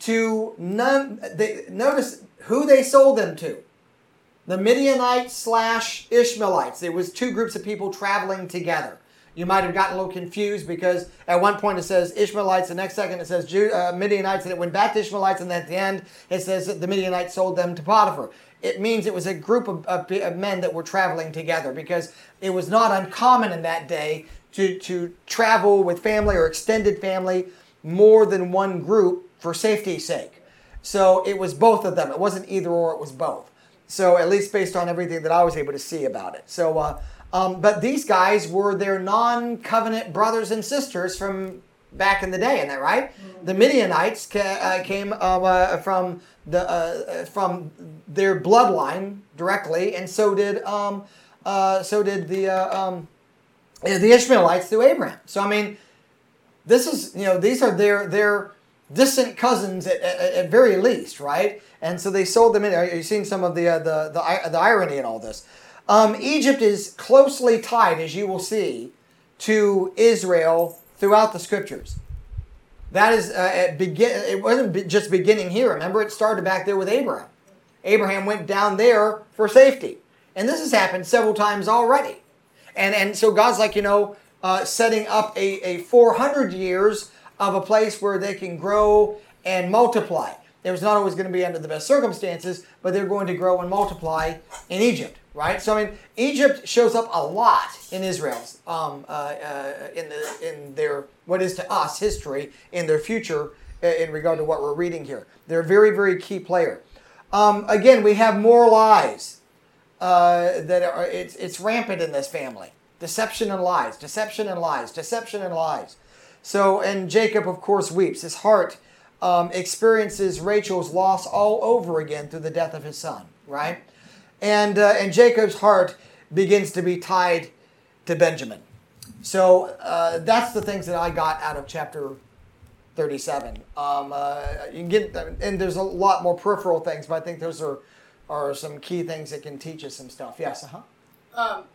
to none. They, notice who they sold them to. The Midianites slash Ishmaelites. There was two groups of people traveling together. You might have gotten a little confused because at one point it says Ishmaelites, the next second it says Jude, uh, Midianites, and it went back to Ishmaelites, and then at the end it says that the Midianites sold them to Potiphar. It means it was a group of, of, of men that were traveling together because it was not uncommon in that day to, to travel with family or extended family, more than one group for safety's sake. So it was both of them. It wasn't either or, it was both. So at least based on everything that I was able to see about it. So, uh, um, but these guys were their non-covenant brothers and sisters from back in the day, isn't that right? Mm-hmm. The Midianites ca- uh, came uh, uh, from the uh, from their bloodline directly, and so did um, uh, so did the uh, um, the Ishmaelites through Abraham. So I mean, this is you know these are their their distant cousins at, at, at very least, right? And so they sold them in. Are you seeing some of the uh, the, the the irony in all this? Um, Egypt is closely tied, as you will see, to Israel throughout the scriptures. That is, uh, at begin. It wasn't just beginning here. Remember, it started back there with Abraham. Abraham went down there for safety, and this has happened several times already. And and so God's like you know uh, setting up a a four hundred years of a place where they can grow and multiply. It was not always going to be under the best circumstances, but they're going to grow and multiply in Egypt, right? So I mean, Egypt shows up a lot in Israel's, um, uh, uh, in the in their what is to us history, in their future, uh, in regard to what we're reading here. They're a very, very key player. Um, again, we have more lies uh, that are it's it's rampant in this family. Deception and lies, deception and lies, deception and lies. So, and Jacob, of course, weeps. His heart um, experiences Rachel's loss all over again through the death of his son, right? And uh, and Jacob's heart begins to be tied to Benjamin. So uh, that's the things that I got out of chapter thirty-seven. Um, uh, you can get, and there's a lot more peripheral things, but I think those are are some key things that can teach us some stuff. Yes, uh-huh. Um.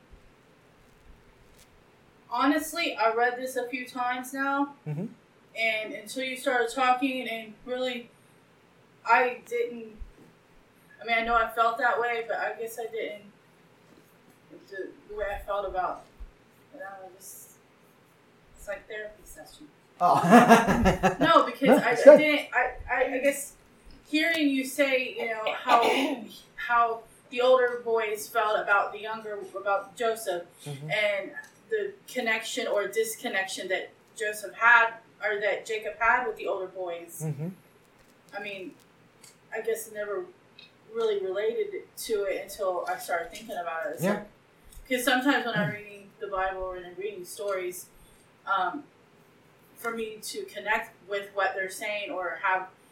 Honestly, I read this a few times now, mm-hmm. and until you started talking, and really, I didn't. I mean, I know I felt that way, but I guess I didn't. The, the way I felt about, I don't know, just it's like therapy session. Oh. No, because no, I, I good. didn't. I, I, I guess hearing you say, you know, how how the older boys felt about the younger, about Joseph, mm-hmm. and the connection or disconnection that Joseph had, or that Jacob had with the older boys. Mm-hmm. I mean, I guess I never really related to it until I started thinking about it. Yeah. Because so, sometimes when I'm reading the Bible or I'm reading stories, um, for me to connect with what they're saying or have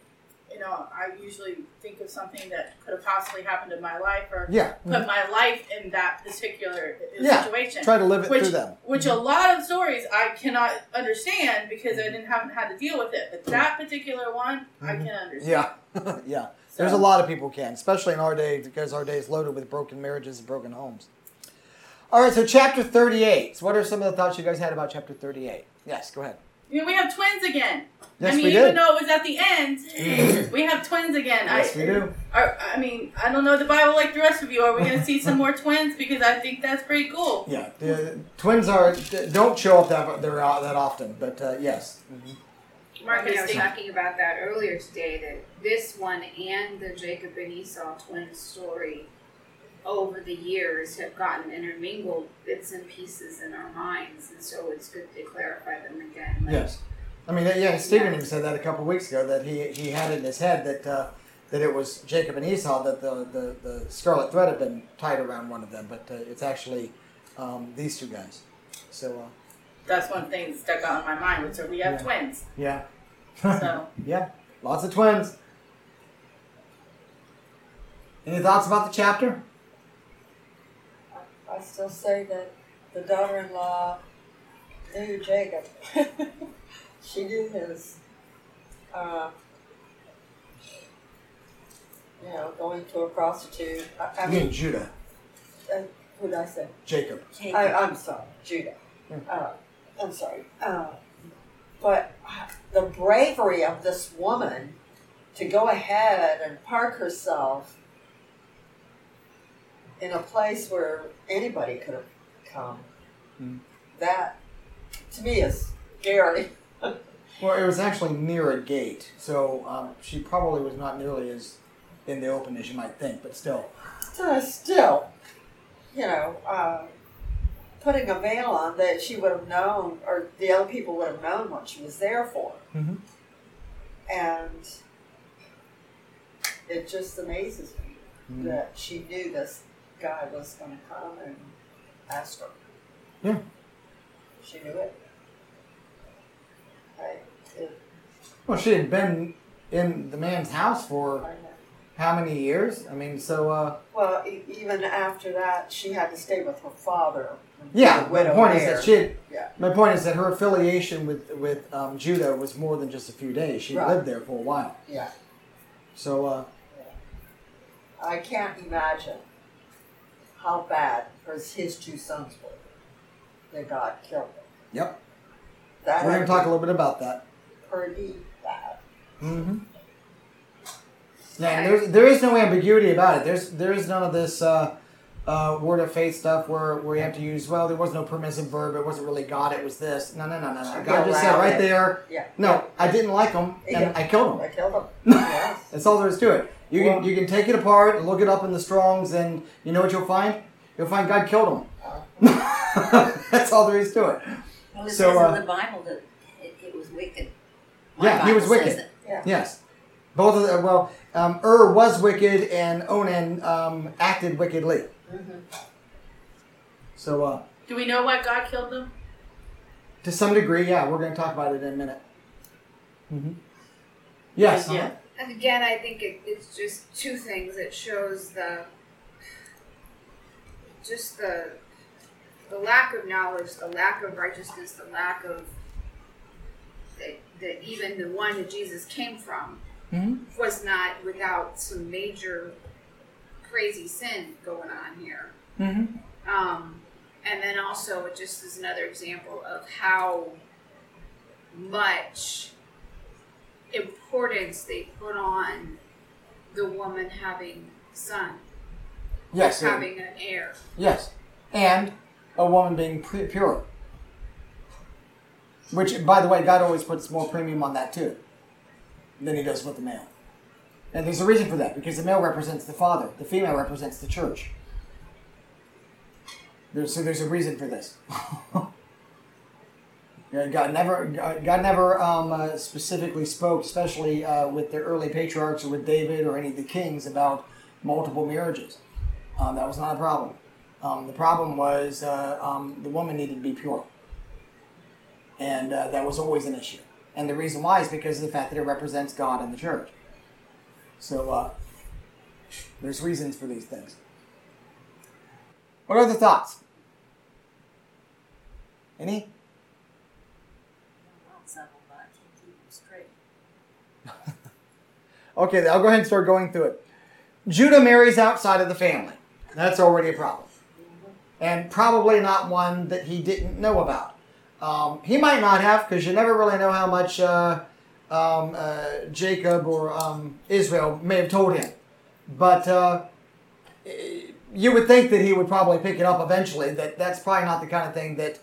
you know, I usually think of something that could have possibly happened in my life, or Yeah. put my life in that particular Yeah. situation. Try to live it which, through them. Which a lot of stories I cannot understand because I didn't haven't had to deal with it. But that particular one, I can understand. Yeah. yeah. So- There's a lot of people can, especially in our day, because our day is loaded with broken marriages and broken homes. All right, so chapter thirty-eight. So what are some of the thoughts you guys had about chapter thirty-eight? Yes, go ahead. You know, we have twins again. Yes, I mean, we even did. though it was at the end, we have twins again. Yes, I, we do. Are, I mean, I don't know the Bible like the rest of you. Are we going to see some more twins? Because I think that's pretty cool. Yeah, the twins are don't show up that they're out that often, but uh, yes. Mm-hmm. Mark and I was Interesting. talking about that earlier today, that this one and the Jacob and Esau twin story over the years have gotten intermingled bits and pieces in our minds, and so it's good to clarify them again. Like, Yes, I mean, yeah. Stephen even said that a couple of weeks ago that he he had in his head that uh, that it was Jacob and Esau, that the, the, the scarlet thread had been tied around one of them, but uh, it's actually um, these two guys. So uh, That's one thing that stuck out in my mind, which are we have Yeah. twins. yeah, So yeah, lots of twins. Any thoughts about the chapter? I still say that the daughter-in-law knew Jacob. She knew his, uh, you know, going to a prostitute. I, I I mean mean, Judah, uh, who did I say? Jacob. I, I'm sorry, Judah. Uh, I'm sorry. Uh, but the bravery of this woman to go ahead and park herself in a place where anybody could have come, Mm. that, to me, is scary. Well, it was actually near a gate, so um, she probably was not nearly as in the open as you might think, but still. So still, you know, uh, putting a veil on that she would have known, or the other people would have known what she was there for. Mm-hmm. And it just amazes me Mhm. that she knew this guy was going to come and ask her. Yeah. She knew it. I, it Well, she had been in the man's house I for know. how many years? I mean, so, uh, Well, e- even after that, she had to stay with her father. yeah, the my widow point is heir. that she had, Yeah. my point is that her affiliation with, with um, Judah was more than just a few days. She Right. lived there for a while. Yeah. So, uh, I can't imagine how bad his, his two sons were that God killed them. yep. That We're going had to talk a been little bit about that. pretty bad. Mm-hmm. Yeah, and there's, there is no ambiguity about it. There's there is none of this uh, uh, word of faith stuff where, where you have to use, well, there was no permissive verb. It wasn't really God. It was this. No, no, no, no, no. God He just said allowed right it. there, Yeah. no, I didn't like them, and Yeah. I killed them. I killed them. Yes. That's all there is to it. You can Well- you can take it apart and look it up in the Strongs, and you know what you'll find? You'll find God killed them. That's all there is to it. Well, it So, says uh, in the Bible that it, it was wicked. My Yeah, he was Bible says wicked. it. Yeah. Yes. Both of them, well, um, Ur was wicked, and Onan um, acted wickedly. Mhm. So, uh, do we know why God killed them? to some degree, yeah, we're going to talk about it in a minute. Mm-hmm. Yes. Yeah. uh-huh. And again, I think it, it's just two things. It shows the just the the lack of knowledge, the lack of righteousness, the lack of that, that even the one that Jesus came from Mhm. was not without some major crazy sin going on here. Mm-hmm. Um, and then also, it just is another example of how much importance they put on the woman having a son, Yes. uh, having an heir. Yes. And a woman being pre- pure. Which, by the way, God always puts more premium on that too than he does with the male. And there's a reason for that, because the male represents the father, the female represents the church. There's, so there's a reason for this. Yeah, God never, God never um, uh, specifically spoke, especially uh, with the early patriarchs or with David or any of the kings, about multiple marriages. Um, that was not a problem. Um, the problem was uh, um, the woman needed to be pure. And uh, that was always an issue. And the reason why is because of the fact that it represents God and the church. So uh, there's reasons for these things. What other thoughts? Any? Okay, I'll go ahead and start going through it. Judah marries outside of the family. That's already a problem. And probably not one that he didn't know about. Um, he might not have, because you never really know how much uh, um, uh, Jacob or um, Israel may have told him. But uh, you would think that he would probably pick it up eventually, that that's probably not the kind of thing that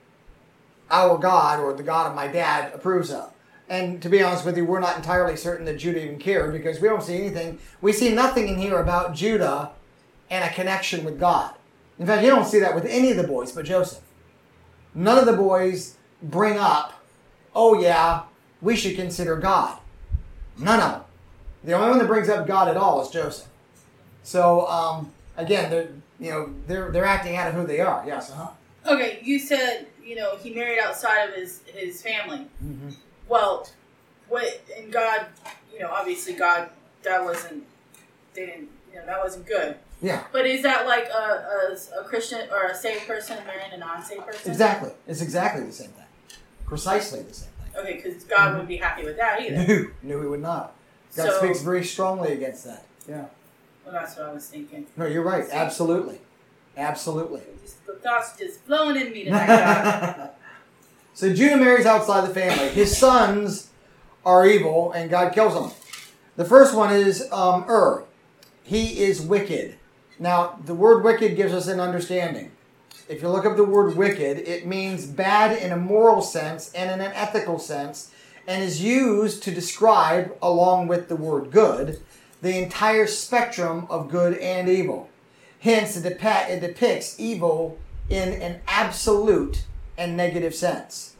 our God or the God of my dad approves of. And to be honest with you, we're not entirely certain that Judah even cared, because we don't see anything. We see nothing in here about Judah and a connection with God. In fact, you don't see that with any of the boys but Joseph. None of the boys bring up, oh yeah, we should consider God. None of them. The only one that brings up God at all is Joseph. So, um, again, they're, you know, they're, they're acting out of who they are. Yes, uh-huh. Okay, you said, you know, he married outside of his, his family. Mm-hmm. Well, what, and God, you know, obviously God, that wasn't, they didn't, you know, that wasn't good. Yeah. But is that like a, a, a Christian or a saved person marrying a non-saved person? Exactly. It's exactly the same thing. Precisely the same thing. Okay, because God mm-hmm. wouldn't be happy with that either. No, no, he would not. God so, speaks very strongly against that. Yeah. Well, that's what I was thinking. No, you're right. Absolutely. Absolutely. Just, the thoughts just flowing in me tonight. So Judah marries outside the family. His sons are evil, and God kills them. The first one is um, Ur. He is wicked. Now, the word wicked gives us an understanding. If you look up the word wicked, it means bad in a moral sense and in an ethical sense, and is used to describe, along with the word good, the entire spectrum of good and evil. Hence, it, dep- it depicts evil in an absolute and negative sense,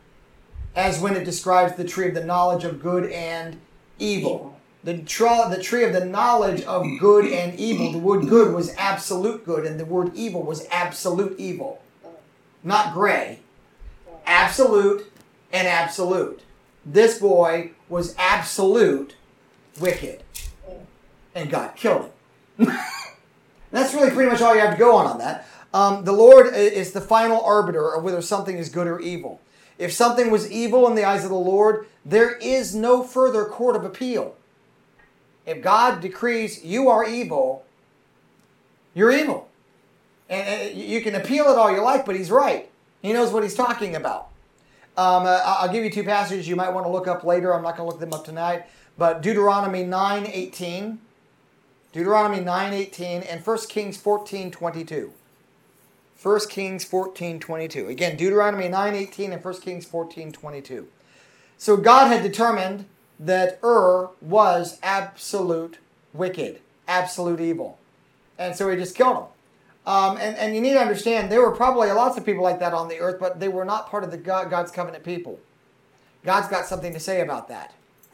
as when it describes the tree of the knowledge of good and evil. The, tra- the tree of the knowledge of good and evil, the word good was absolute good, and the word evil was absolute evil. Not gray. Absolute and absolute. This boy was absolute wicked. And God killed him. That's really pretty much all you have to go on on that. Um, the Lord is the final arbiter of whether something is good or evil. If something was evil in the eyes of the Lord, there is no further court of appeal. If God decrees you are evil, you're evil. And you can appeal it all you like, but he's right. He knows what he's talking about. Um, uh, I'll give you two passages you might want to look up later. I'm not going to look them up tonight. But Deuteronomy nine eighteen. Deuteronomy nine eighteen and First Kings fourteen twenty-two. First Kings fourteen twenty-two. Again, Deuteronomy nine eighteen and First Kings fourteen twenty-two. So God had determined that Ur was absolute wicked, absolute evil. And so he just killed him. Um, and, and you need to understand, there were probably lots of people like that on the earth, but they were not part of the God, God's covenant people. God's got something to say about that.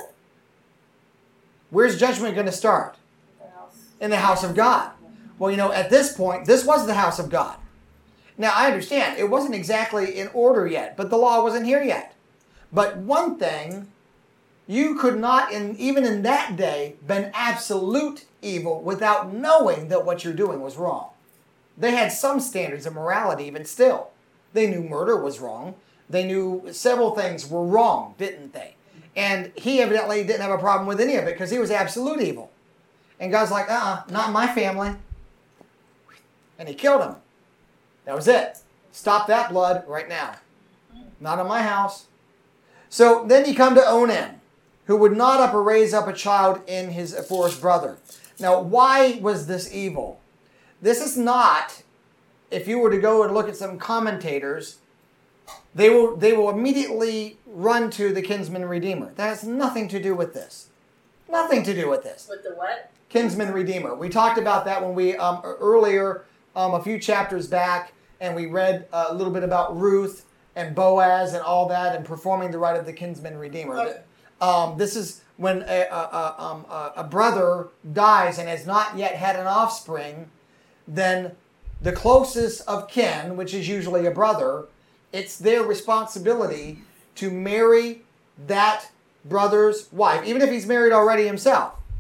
Where's judgment going to start? In the house of God. Well, you know, at this point, this was the house of God. Now, I understand, it wasn't exactly in order yet, but the law wasn't here yet. But one thing, you could not, in, even in that day, been absolute evil without knowing that what you're doing was wrong. They had some standards of morality even still. They knew murder was wrong. They knew several things were wrong, didn't they? And he evidently didn't have a problem with any of it because he was absolute evil. And God's like, uh-uh, not my family. And he killed him. That was it. Stop that blood right now. Not in my house. So then you come to Onan, who would not up or raise up a child in his for his brother. Now, why was this evil? This is not, if you were to go and look at some commentators, they will they will immediately run to the kinsman redeemer. That has nothing to do with this. Nothing to do with this. With the what? Kinsman redeemer. We talked about that when we um, earlier, um, a few chapters back, and we read a little bit about Ruth and Boaz and all that, and performing the rite of the kinsman redeemer. Okay. Um, this is when a, a, a, um, a brother dies and has not yet had an offspring. Then the closest of kin, which is usually a brother, it's their responsibility to marry that brother's wife, even if he's married already himself.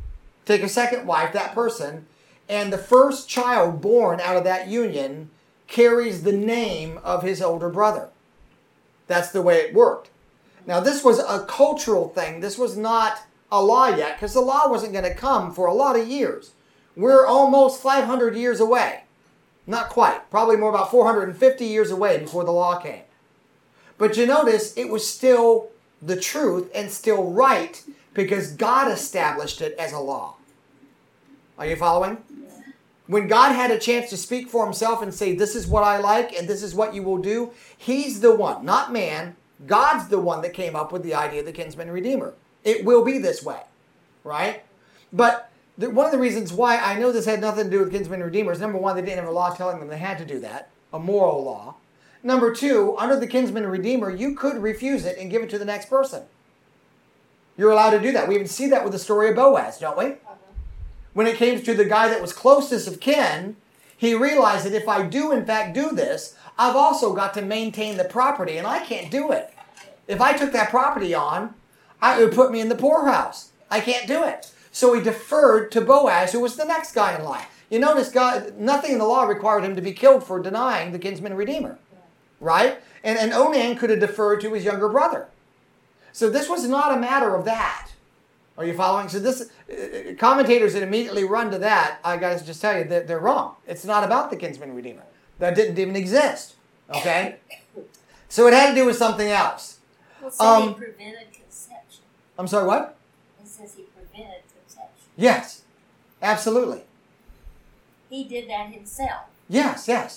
take a second wife, that person, and the first child born out of that union carries the name of his older brother. That's the way it worked. Now, this was a cultural thing. This was not a law yet, because the law wasn't going to come for a lot of years. We're almost five hundred years away. Not quite. Probably more about four hundred fifty years away before the law came. But you notice it was still the truth and still right because God established it as a law. Are you following? When God had a chance to speak for himself and say, this is what I like and this is what you will do, he's the one, not man. God's the one that came up with the idea of the kinsman redeemer. It will be this way, right? But the, one of the reasons why I know this had nothing to do with kinsman redeemers, number one, they didn't have a law telling them they had to do that, a moral law. Number two, under the kinsman redeemer, you could refuse it and give it to the next person. You're allowed to do that. We even see that with the story of Boaz, don't we? When it came to the guy that was closest of kin, he realized that if I do in fact do this, I've also got to maintain the property, and I can't do it. If I took that property on, I, it would put me in the poorhouse. I can't do it. So he deferred to Boaz, who was the next guy in line. You notice God, nothing in the law required him to be killed for denying the kinsman redeemer. Right? And, and Onan could have deferred to his younger brother. So this was not a matter of that. Are you following? So this uh, commentators that immediately run to that, I got to just tell you that they're wrong. It's not about the kinsman redeemer. That didn't even exist. Okay? So it had to do with something else. Well, it said Um, he prevented conception. I'm sorry, what? It says he prevented conception. Yes. Absolutely. He did that himself. Yes, yes.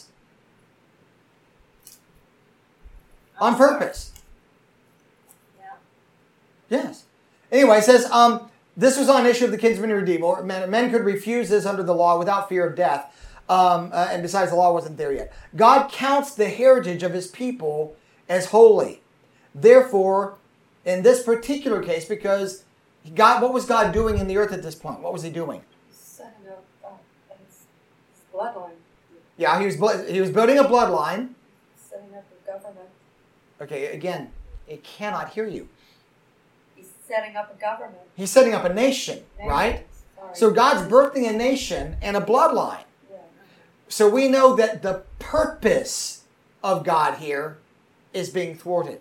On purpose. Yeah. Yes. Anyway, it says, um, this was on issue of the kinsman redeemer. Men, men could refuse this under the law without fear of death. Um, uh, and besides, the law wasn't there yet. God counts the heritage of his people as holy. Therefore, in this particular case, because God, what was God doing in the earth at this point? What was he doing? Setting up uh, his bloodline. Yeah, he was bl- he was building a bloodline. Setting up a government. Okay, again, it cannot hear you. He's setting up a government. He's setting up a nation, right? Sorry. So God's birthing a nation and a bloodline. Yeah. So we know that the purpose of God here is being thwarted.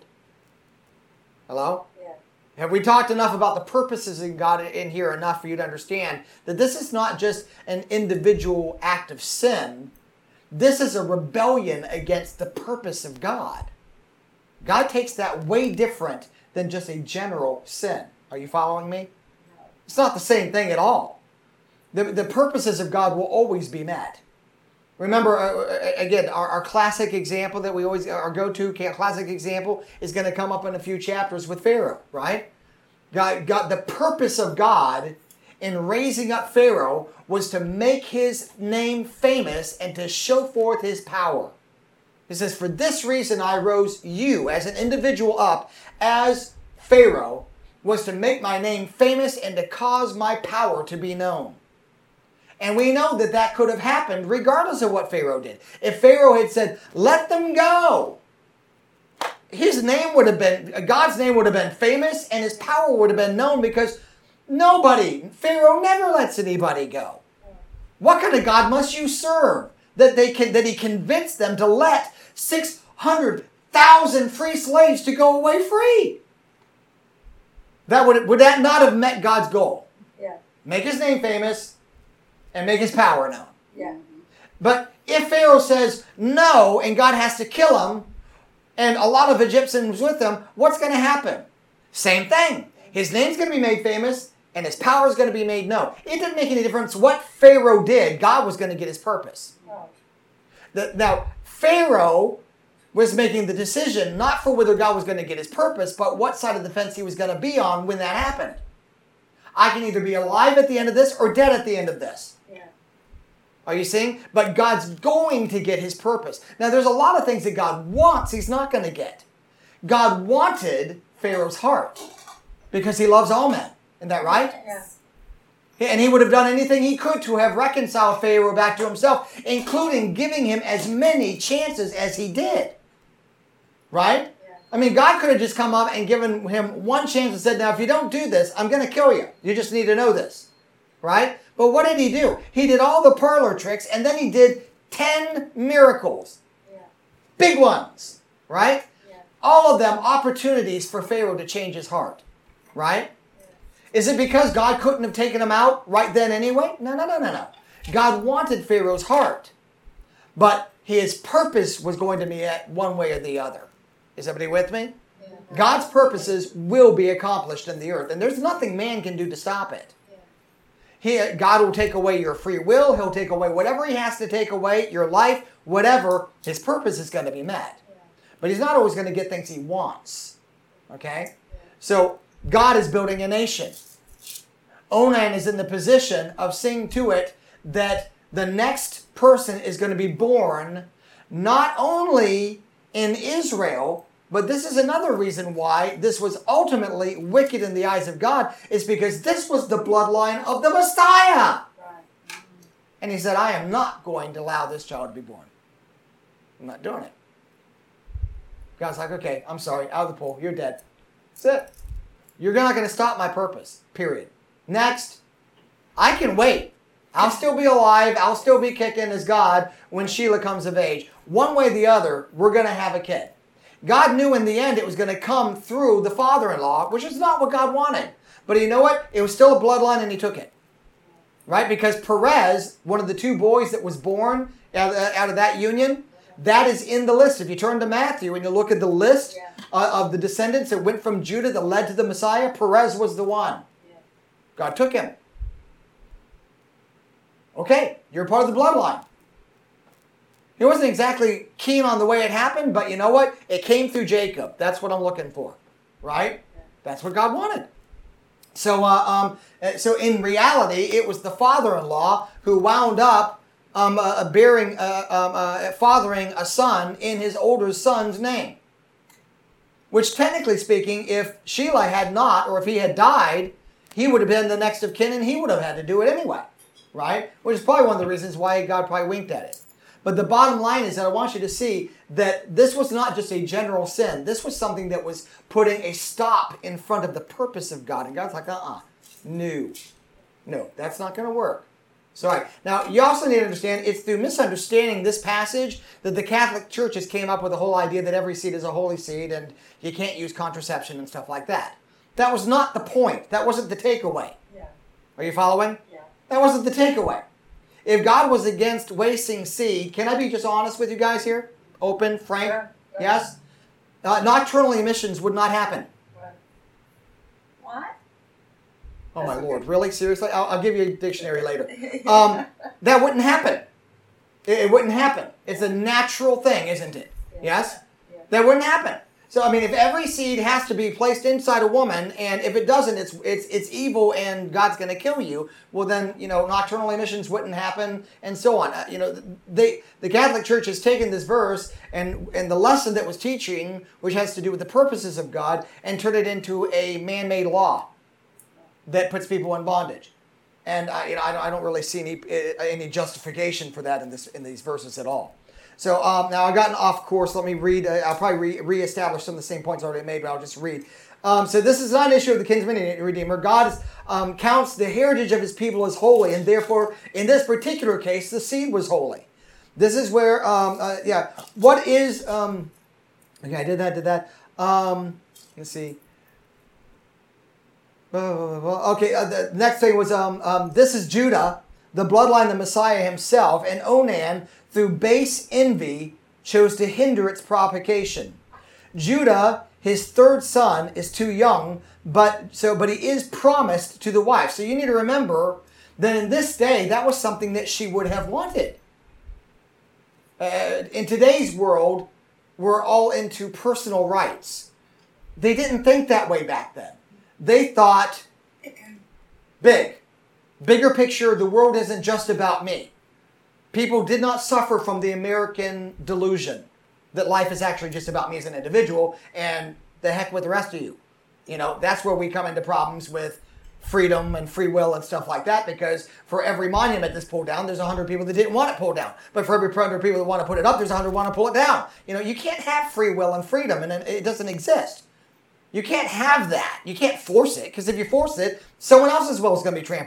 Hello? Yeah. Have we talked enough about the purposes in God in here enough for you to understand that this is not just an individual act of sin. This is a rebellion against the purpose of God. God takes that way different than just a general sin. Are you following me? No. It's not the same thing at all. The, the purposes of God will always be met. Remember, uh, again, our, our classic example that we always, our go-to classic example is going to come up in a few chapters with Pharaoh, right? God, God, the purpose of God in raising up Pharaoh was to make his name famous and to show forth his power. He says, for this reason I rose you as an individual up as Pharaoh, was to make my name famous and to cause my power to be known. And we know that that could have happened regardless of what Pharaoh did. If Pharaoh had said, let them go, his name would have been, God's name would have been famous and his power would have been known because nobody, Pharaoh never lets anybody go. What kind of God must you serve that they can, that he convinced them to let six hundred thousand free slaves to go away free? That would, would that not have met God's goal? Yeah. Make his name famous and make his power known. Yeah. But if Pharaoh says no and God has to kill him and a lot of Egyptians with him, what's going to happen? Same thing. His name's going to be made famous and his power is going to be made known. It didn't make any difference what Pharaoh did. God was going to get his purpose. Right. The, now, Pharaoh was making the decision not for whether God was going to get his purpose, but what side of the fence he was going to be on when that happened. I can either be alive at the end of this or dead at the end of this. Yeah. Are you seeing? But God's going to get his purpose. Now, there's a lot of things that God wants he's not going to get. God wanted Pharaoh's heart because he loves all men. Isn't that right? Yeah. And he would have done anything he could to have reconciled Pharaoh back to himself, including giving him as many chances as he did. Right? Yeah. I mean, God could have just come up and given him one chance and said, now, if you don't do this, I'm going to kill you. You just need to know this. right? But what did he do? He did all the parlor tricks, and then he did ten miracles. Yeah. Big ones, right? Yeah. All of them opportunities for Pharaoh to change his heart, right? Yeah. Is it because God couldn't have taken him out right then anyway? No, no, no, no, no. God wanted Pharaoh's heart, but his purpose was going to be at one way or the other. Is everybody with me? Yeah. God's purposes will be accomplished in the earth, and there's nothing man can do to stop it. Yeah. He, God will take away your free will. He'll take away whatever he has to take away, your life, whatever. His purpose is going to be met. Yeah. But he's not always going to get things he wants. Okay? Yeah. So God is building a nation. Onan is in the position of seeing to it that the next person is going to be born not only in Israel, but this is another reason why this was ultimately wicked in the eyes of God, is because this was the bloodline of the Messiah. Right. And he said, I am not going to allow this child to be born. I'm not doing it. God's like, okay, I'm sorry, out of the pool, you're dead. That's it. You're not going to stop my purpose, period. Next, I can wait. I'll still be alive. I'll still be kicking as God when Sheila comes of age. One way or the other, we're going to have a kid. God knew in the end it was going to come through the father-in-law, which is not what God wanted. But you know what? It was still a bloodline and he took it. Right? Because Perez, one of the two boys that was born out of, out of that union, that is in the list. If you turn to Matthew and you look at the list Yeah. uh, of the descendants that went from Judah that led to the Messiah, Perez was the one. Yeah. God took him. Okay, you're part of the bloodline. He wasn't exactly keen on the way it happened, but you know what? It came through Jacob. That's what I'm looking for, right? Yeah. That's what God wanted. So, uh, um, so in reality, it was the father-in-law who wound up um, uh, bearing, uh, um, uh, fathering a son in his older son's name. Which, technically speaking, if Sheila had not, or if he had died, he would have been the next of kin, and he would have had to do it anyway. Right? Which is probably one of the reasons why God probably winked at it. But the bottom line is that I want you to see that this was not just a general sin. This was something that was putting a stop in front of the purpose of God. And God's like, uh-uh, no. No, that's not going to work. Sorry. Now, you also need to understand, it's through misunderstanding this passage that the Catholic churches came up with the whole idea that every seed is a holy seed and you can't use contraception and stuff like that. That was not the point. That wasn't the takeaway. Yeah. Are you following? Yeah. That wasn't the takeaway. If God was against wasting seed, can I be just honest with you guys here? Open, frank? Sure. Sure. Yes? Uh, nocturnal emissions would not happen. Right. What? Oh my Lord, really? Seriously? I'll, I'll give you a dictionary later. Um, that wouldn't happen. It, it wouldn't happen. It's a natural thing, isn't it? Yeah. Yes? Yeah. That wouldn't happen. So, I mean, if every seed has to be placed inside a woman, and if it doesn't, it's it's it's evil and God's going to kill you, well then, you know, nocturnal emissions wouldn't happen, and so on. Uh, you know, they the Catholic Church has taken this verse and, and the lesson that was teaching, which has to do with the purposes of God, and turned it into a man-made law that puts people in bondage. And, I, you know, I don't, I don't really see any any justification for that in this in these verses at all. So um, now I've gotten off course. Let me read. Uh, I'll probably re- reestablish some of the same points already made, but I'll just read. Um, so this is not an issue of the kinsman and redeemer. God is, um, counts the heritage of his people as holy, and therefore, in this particular case, the seed was holy. This is where, um, uh, yeah. What is? Um, okay, I did that. Did that. Um, let's see. Okay, uh, the next thing was um, um, this is Judah, the bloodline of the Messiah himself, and Onan, through base envy, chose to hinder its propagation. Judah, his third son, is too young, but so but he is promised to the wife. So you need to remember that in this day, that was something that she would have wanted. Uh, in today's world, we're all into personal rights. They didn't think that way back then. They thought big. Bigger picture, the world isn't just about me. People did not suffer from the American delusion that life is actually just about me as an individual and the heck with the rest of you. You know, that's where we come into problems with freedom and free will and stuff like that, because for every monument that's pulled down, there's one hundred people that didn't want it pulled down. But for every one hundred people that want to put it up, there's one hundred want to pull it down. You know, you can't have free will and freedom, and it doesn't exist. You can't have that. You can't force it, because if you force it, someone else's will is going to be trampled on.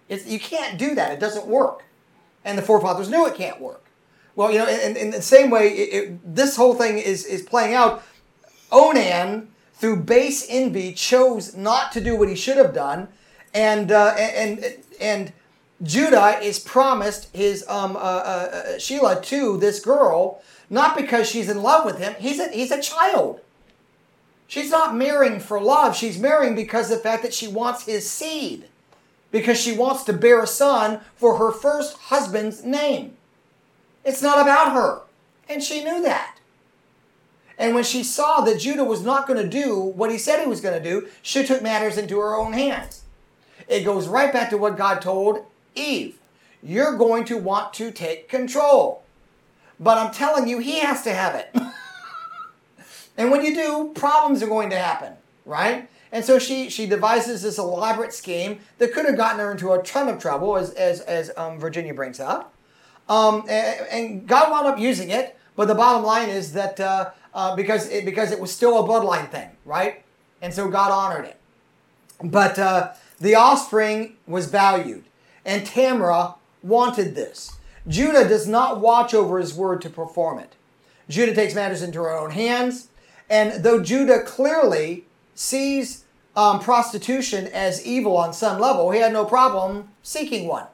It's, you can't do that. It doesn't work. And the forefathers knew it can't work. Well, you know, in, in the same way, it, it, this whole thing is, is playing out. Onan, through base envy, chose not to do what he should have done. And uh, and, and and Judah is promised his um, uh, uh, Sheila to this girl, not because she's in love with him. He's a, he's a child. She's not marrying for love. She's marrying because of the fact that she wants his seed. Because she wants to bear a son for her first husband's name. It's not about her. And she knew that. And when she saw that Judah was not going to do what he said he was going to do, she took matters into her own hands. It goes right back to what God told Eve. You're going to want to take control. But I'm telling you, he has to have it. And when you do, problems are going to happen, right? And so she she devises this elaborate scheme that could have gotten her into a ton of trouble, as as, as um, Virginia brings up. Um, and, and God wound up using it, but the bottom line is that uh, uh, because it, because it was still a bloodline thing, right? And so God honored it. But uh, the offspring was valued, and Tamar wanted this. Judah does not watch over his word to perform it. Judah takes matters into her own hands, and though Judah clearly sees um, prostitution as evil on some level, he had no problem seeking one.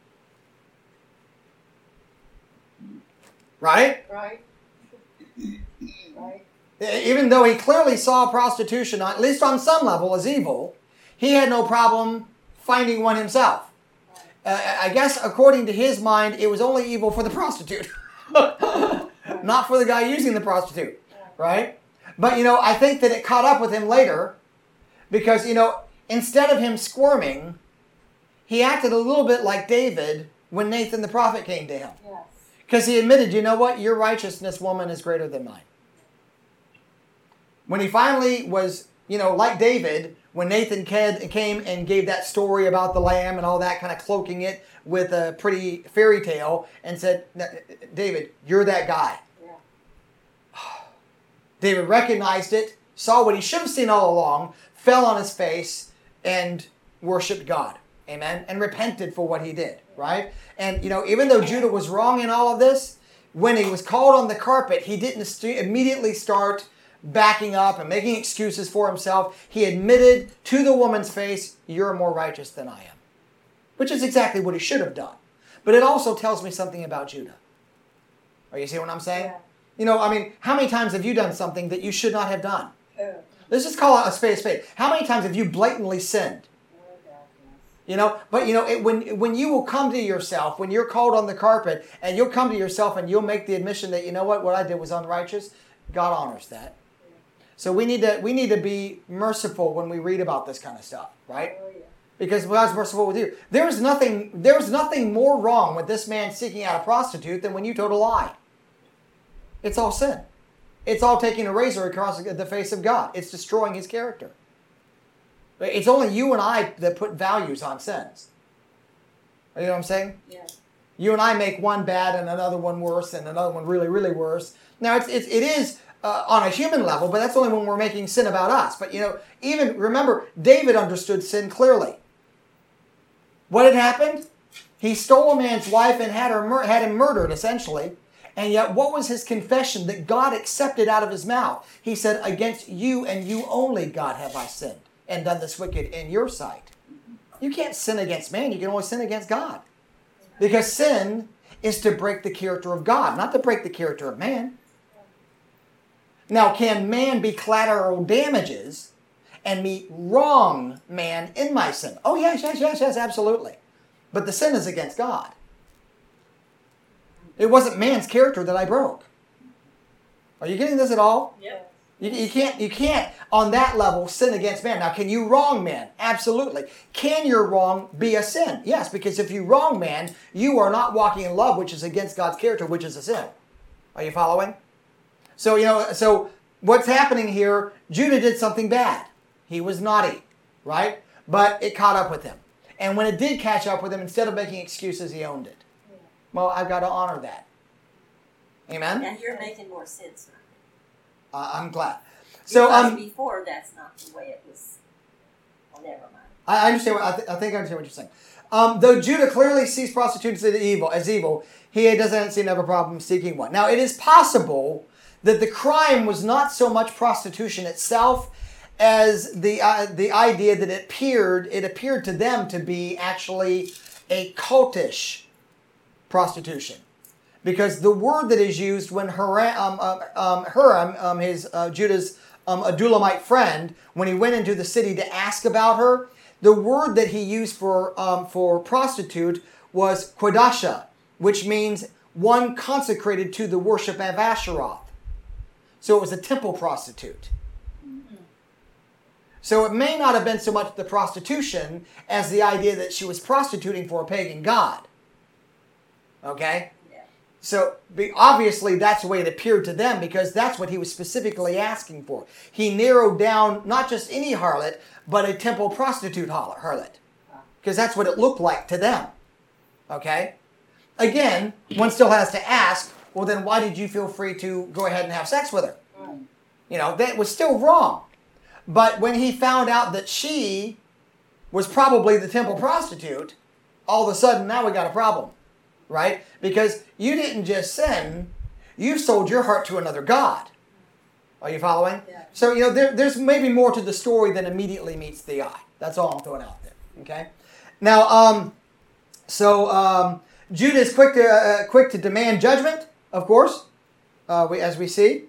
Right? Right. Right. Even though he clearly saw prostitution, at least on some level, as evil, he had no problem finding one himself. Uh, I guess according to his mind, it was only evil for the prostitute. Not for the guy using the prostitute. Right? But, you know, I think that it caught up with him later because, you know, instead of him squirming, he acted a little bit like David when Nathan the prophet came to him. Yes. Because he admitted, you know what? Your righteousness, woman, is greater than mine. When he finally was, you know, like David, when Nathan came and gave that story about the lamb and all that, kind of cloaking it with a pretty fairy tale and said, David, you're that guy. David recognized it, saw what he should have seen all along, fell on his face, and worshiped God. Amen? And repented for what he did, right? And, you know, even though Judah was wrong in all of this, when he was called on the carpet, he didn't st- immediately start backing up and making excuses for himself. He admitted to the woman's face, you're more righteous than I am. Which is exactly what he should have done. But it also tells me something about Judah. Are you see what I'm saying? Yeah. You know, I mean, how many times have you done something that you should not have done? Yeah. Let's just call it a spade a spade. How many times have you blatantly sinned? You know, but you know, it, when when you will come to yourself, when you're called on the carpet, and you'll come to yourself and you'll make the admission that, you know what, what I did was unrighteous, God honors that. So we need to we need to be merciful when we read about this kind of stuff, right? Oh, yeah. Because God's merciful with you. There's nothing there's nothing more wrong with this man seeking out a prostitute than when you told a lie. It's all sin. It's all taking a razor across the face of God. It's destroying his character. It's only you and I that put values on sins. You know what I'm saying? Yeah. You and I make one bad and another one worse and another one really, really worse. Now, it's, it's, it is uh, on a human level, but that's only when we're making sin about us. But, you know, even, remember, David understood sin clearly. What had happened? He stole a man's wife and had, her mur- had him murdered, essentially. And yet, what was his confession that God accepted out of his mouth? He said, against you and you only, God, have I sinned and done this wicked in your sight. You can't sin against man. You can only sin against God. Because sin is to break the character of God, not to break the character of man. Now, can man be collateral damages and me wrong man in my sin? Oh, yes, yes, yes, yes, absolutely. But the sin is against God. It wasn't man's character that I broke. Are you getting this at all? Yep. You, you can't, you can't, on that level, sin against man. Now, can you wrong man? Absolutely. Can your wrong be a sin? Yes, because if you wrong man, you are not walking in love, which is against God's character, which is a sin. Are you following? So, you know, so what's happening here, Judah did something bad. He was naughty, right? But it caught up with him. And when it did catch up with him, instead of making excuses, he owned it. Well, I've got to honor that. Amen? And you're making more sense now. Uh, I'm glad. So, Because um, before, that's not the way it was. Well, never mind. I understand. What, I, th- I think I understand what you're saying. Um, though Judah clearly sees prostitution as evil, as evil, he doesn't seem to have a problem seeking one. Now, it is possible that the crime was not so much prostitution itself as the uh, the idea that it appeared it appeared to them to be actually a cultish prostitution, because the word that is used when Hiram, um, um, um, Hiram um, his uh, Judah's um, Adulamite friend, when he went into the city to ask about her, the word that he used for um, for prostitute was Quadasha, which means one consecrated to the worship of Asheroth. So it was a temple prostitute. So it may not have been so much the prostitution as the idea that she was prostituting for a pagan god. Okay? Yeah. So be, obviously that's the way it appeared to them, because that's what he was specifically asking for. He narrowed down not just any harlot, but a temple prostitute harlot. Because that's what it looked like to them. Okay? Again, one still has to ask, well then why did you feel free to go ahead and have sex with her? Right. You know, that was still wrong. But when he found out that she was probably the temple prostitute, all of a sudden now we got a problem. Right? Because you didn't just sin, you sold your heart to another god. Are you following? Yeah. So, you know, there, there's maybe more to the story than immediately meets the eye. That's all I'm throwing out there. Okay? Now, um, so um, Judah is quick to, uh, quick to demand judgment, of course, uh, we, as we see.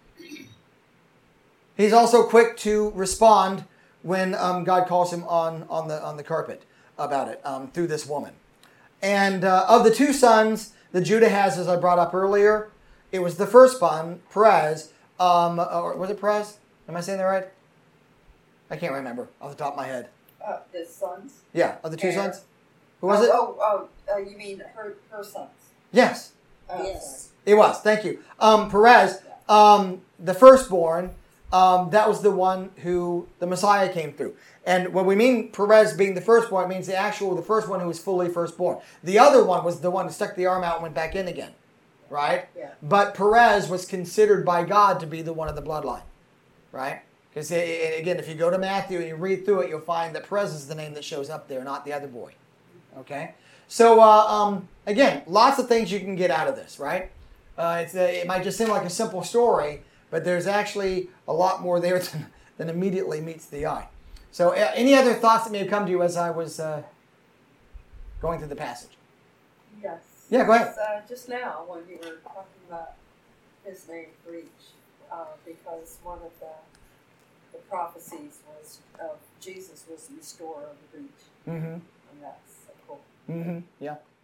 He's also quick to respond when um, God calls him on, on, the, on the carpet about it um, through this woman. And uh, of the two sons that Judah has, as I brought up earlier, it was the firstborn, Perez. Um, or was it Perez? Am I saying that right? I can't remember off the top of my head. Uh, the sons? Yeah, of the two Heir. sons. Who was oh, it? Oh, oh, uh, you mean her, her sons? Yes, Oh, Yes. it was. Thank you. Um, Perez, um, the firstborn, um, that was the one who the Messiah came through. And when we mean Perez being the firstborn, it means the actual, the first one who was fully firstborn. The other one was the one who stuck the arm out and went back in again. Right? Yeah. But Perez was considered by God to be the one of the bloodline. Right? Because, again, if you go to Matthew and you read through it, you'll find that Perez is the name that shows up there, not the other boy. Okay? So, uh, um, again, lots of things you can get out of this, right? Uh, it's a, it might just seem like a simple story, but there's actually a lot more there than, than immediately meets the eye. So uh, any other thoughts that may have come to you as I was uh, going through the passage? Yes. Yeah, go ahead. Uh, just now, when you were talking about his name for each, uh, because one of the the prophecies was of Jesus was the restorer of the breach, Mm-hmm. and that's so cool. Mm-hmm. Yeah.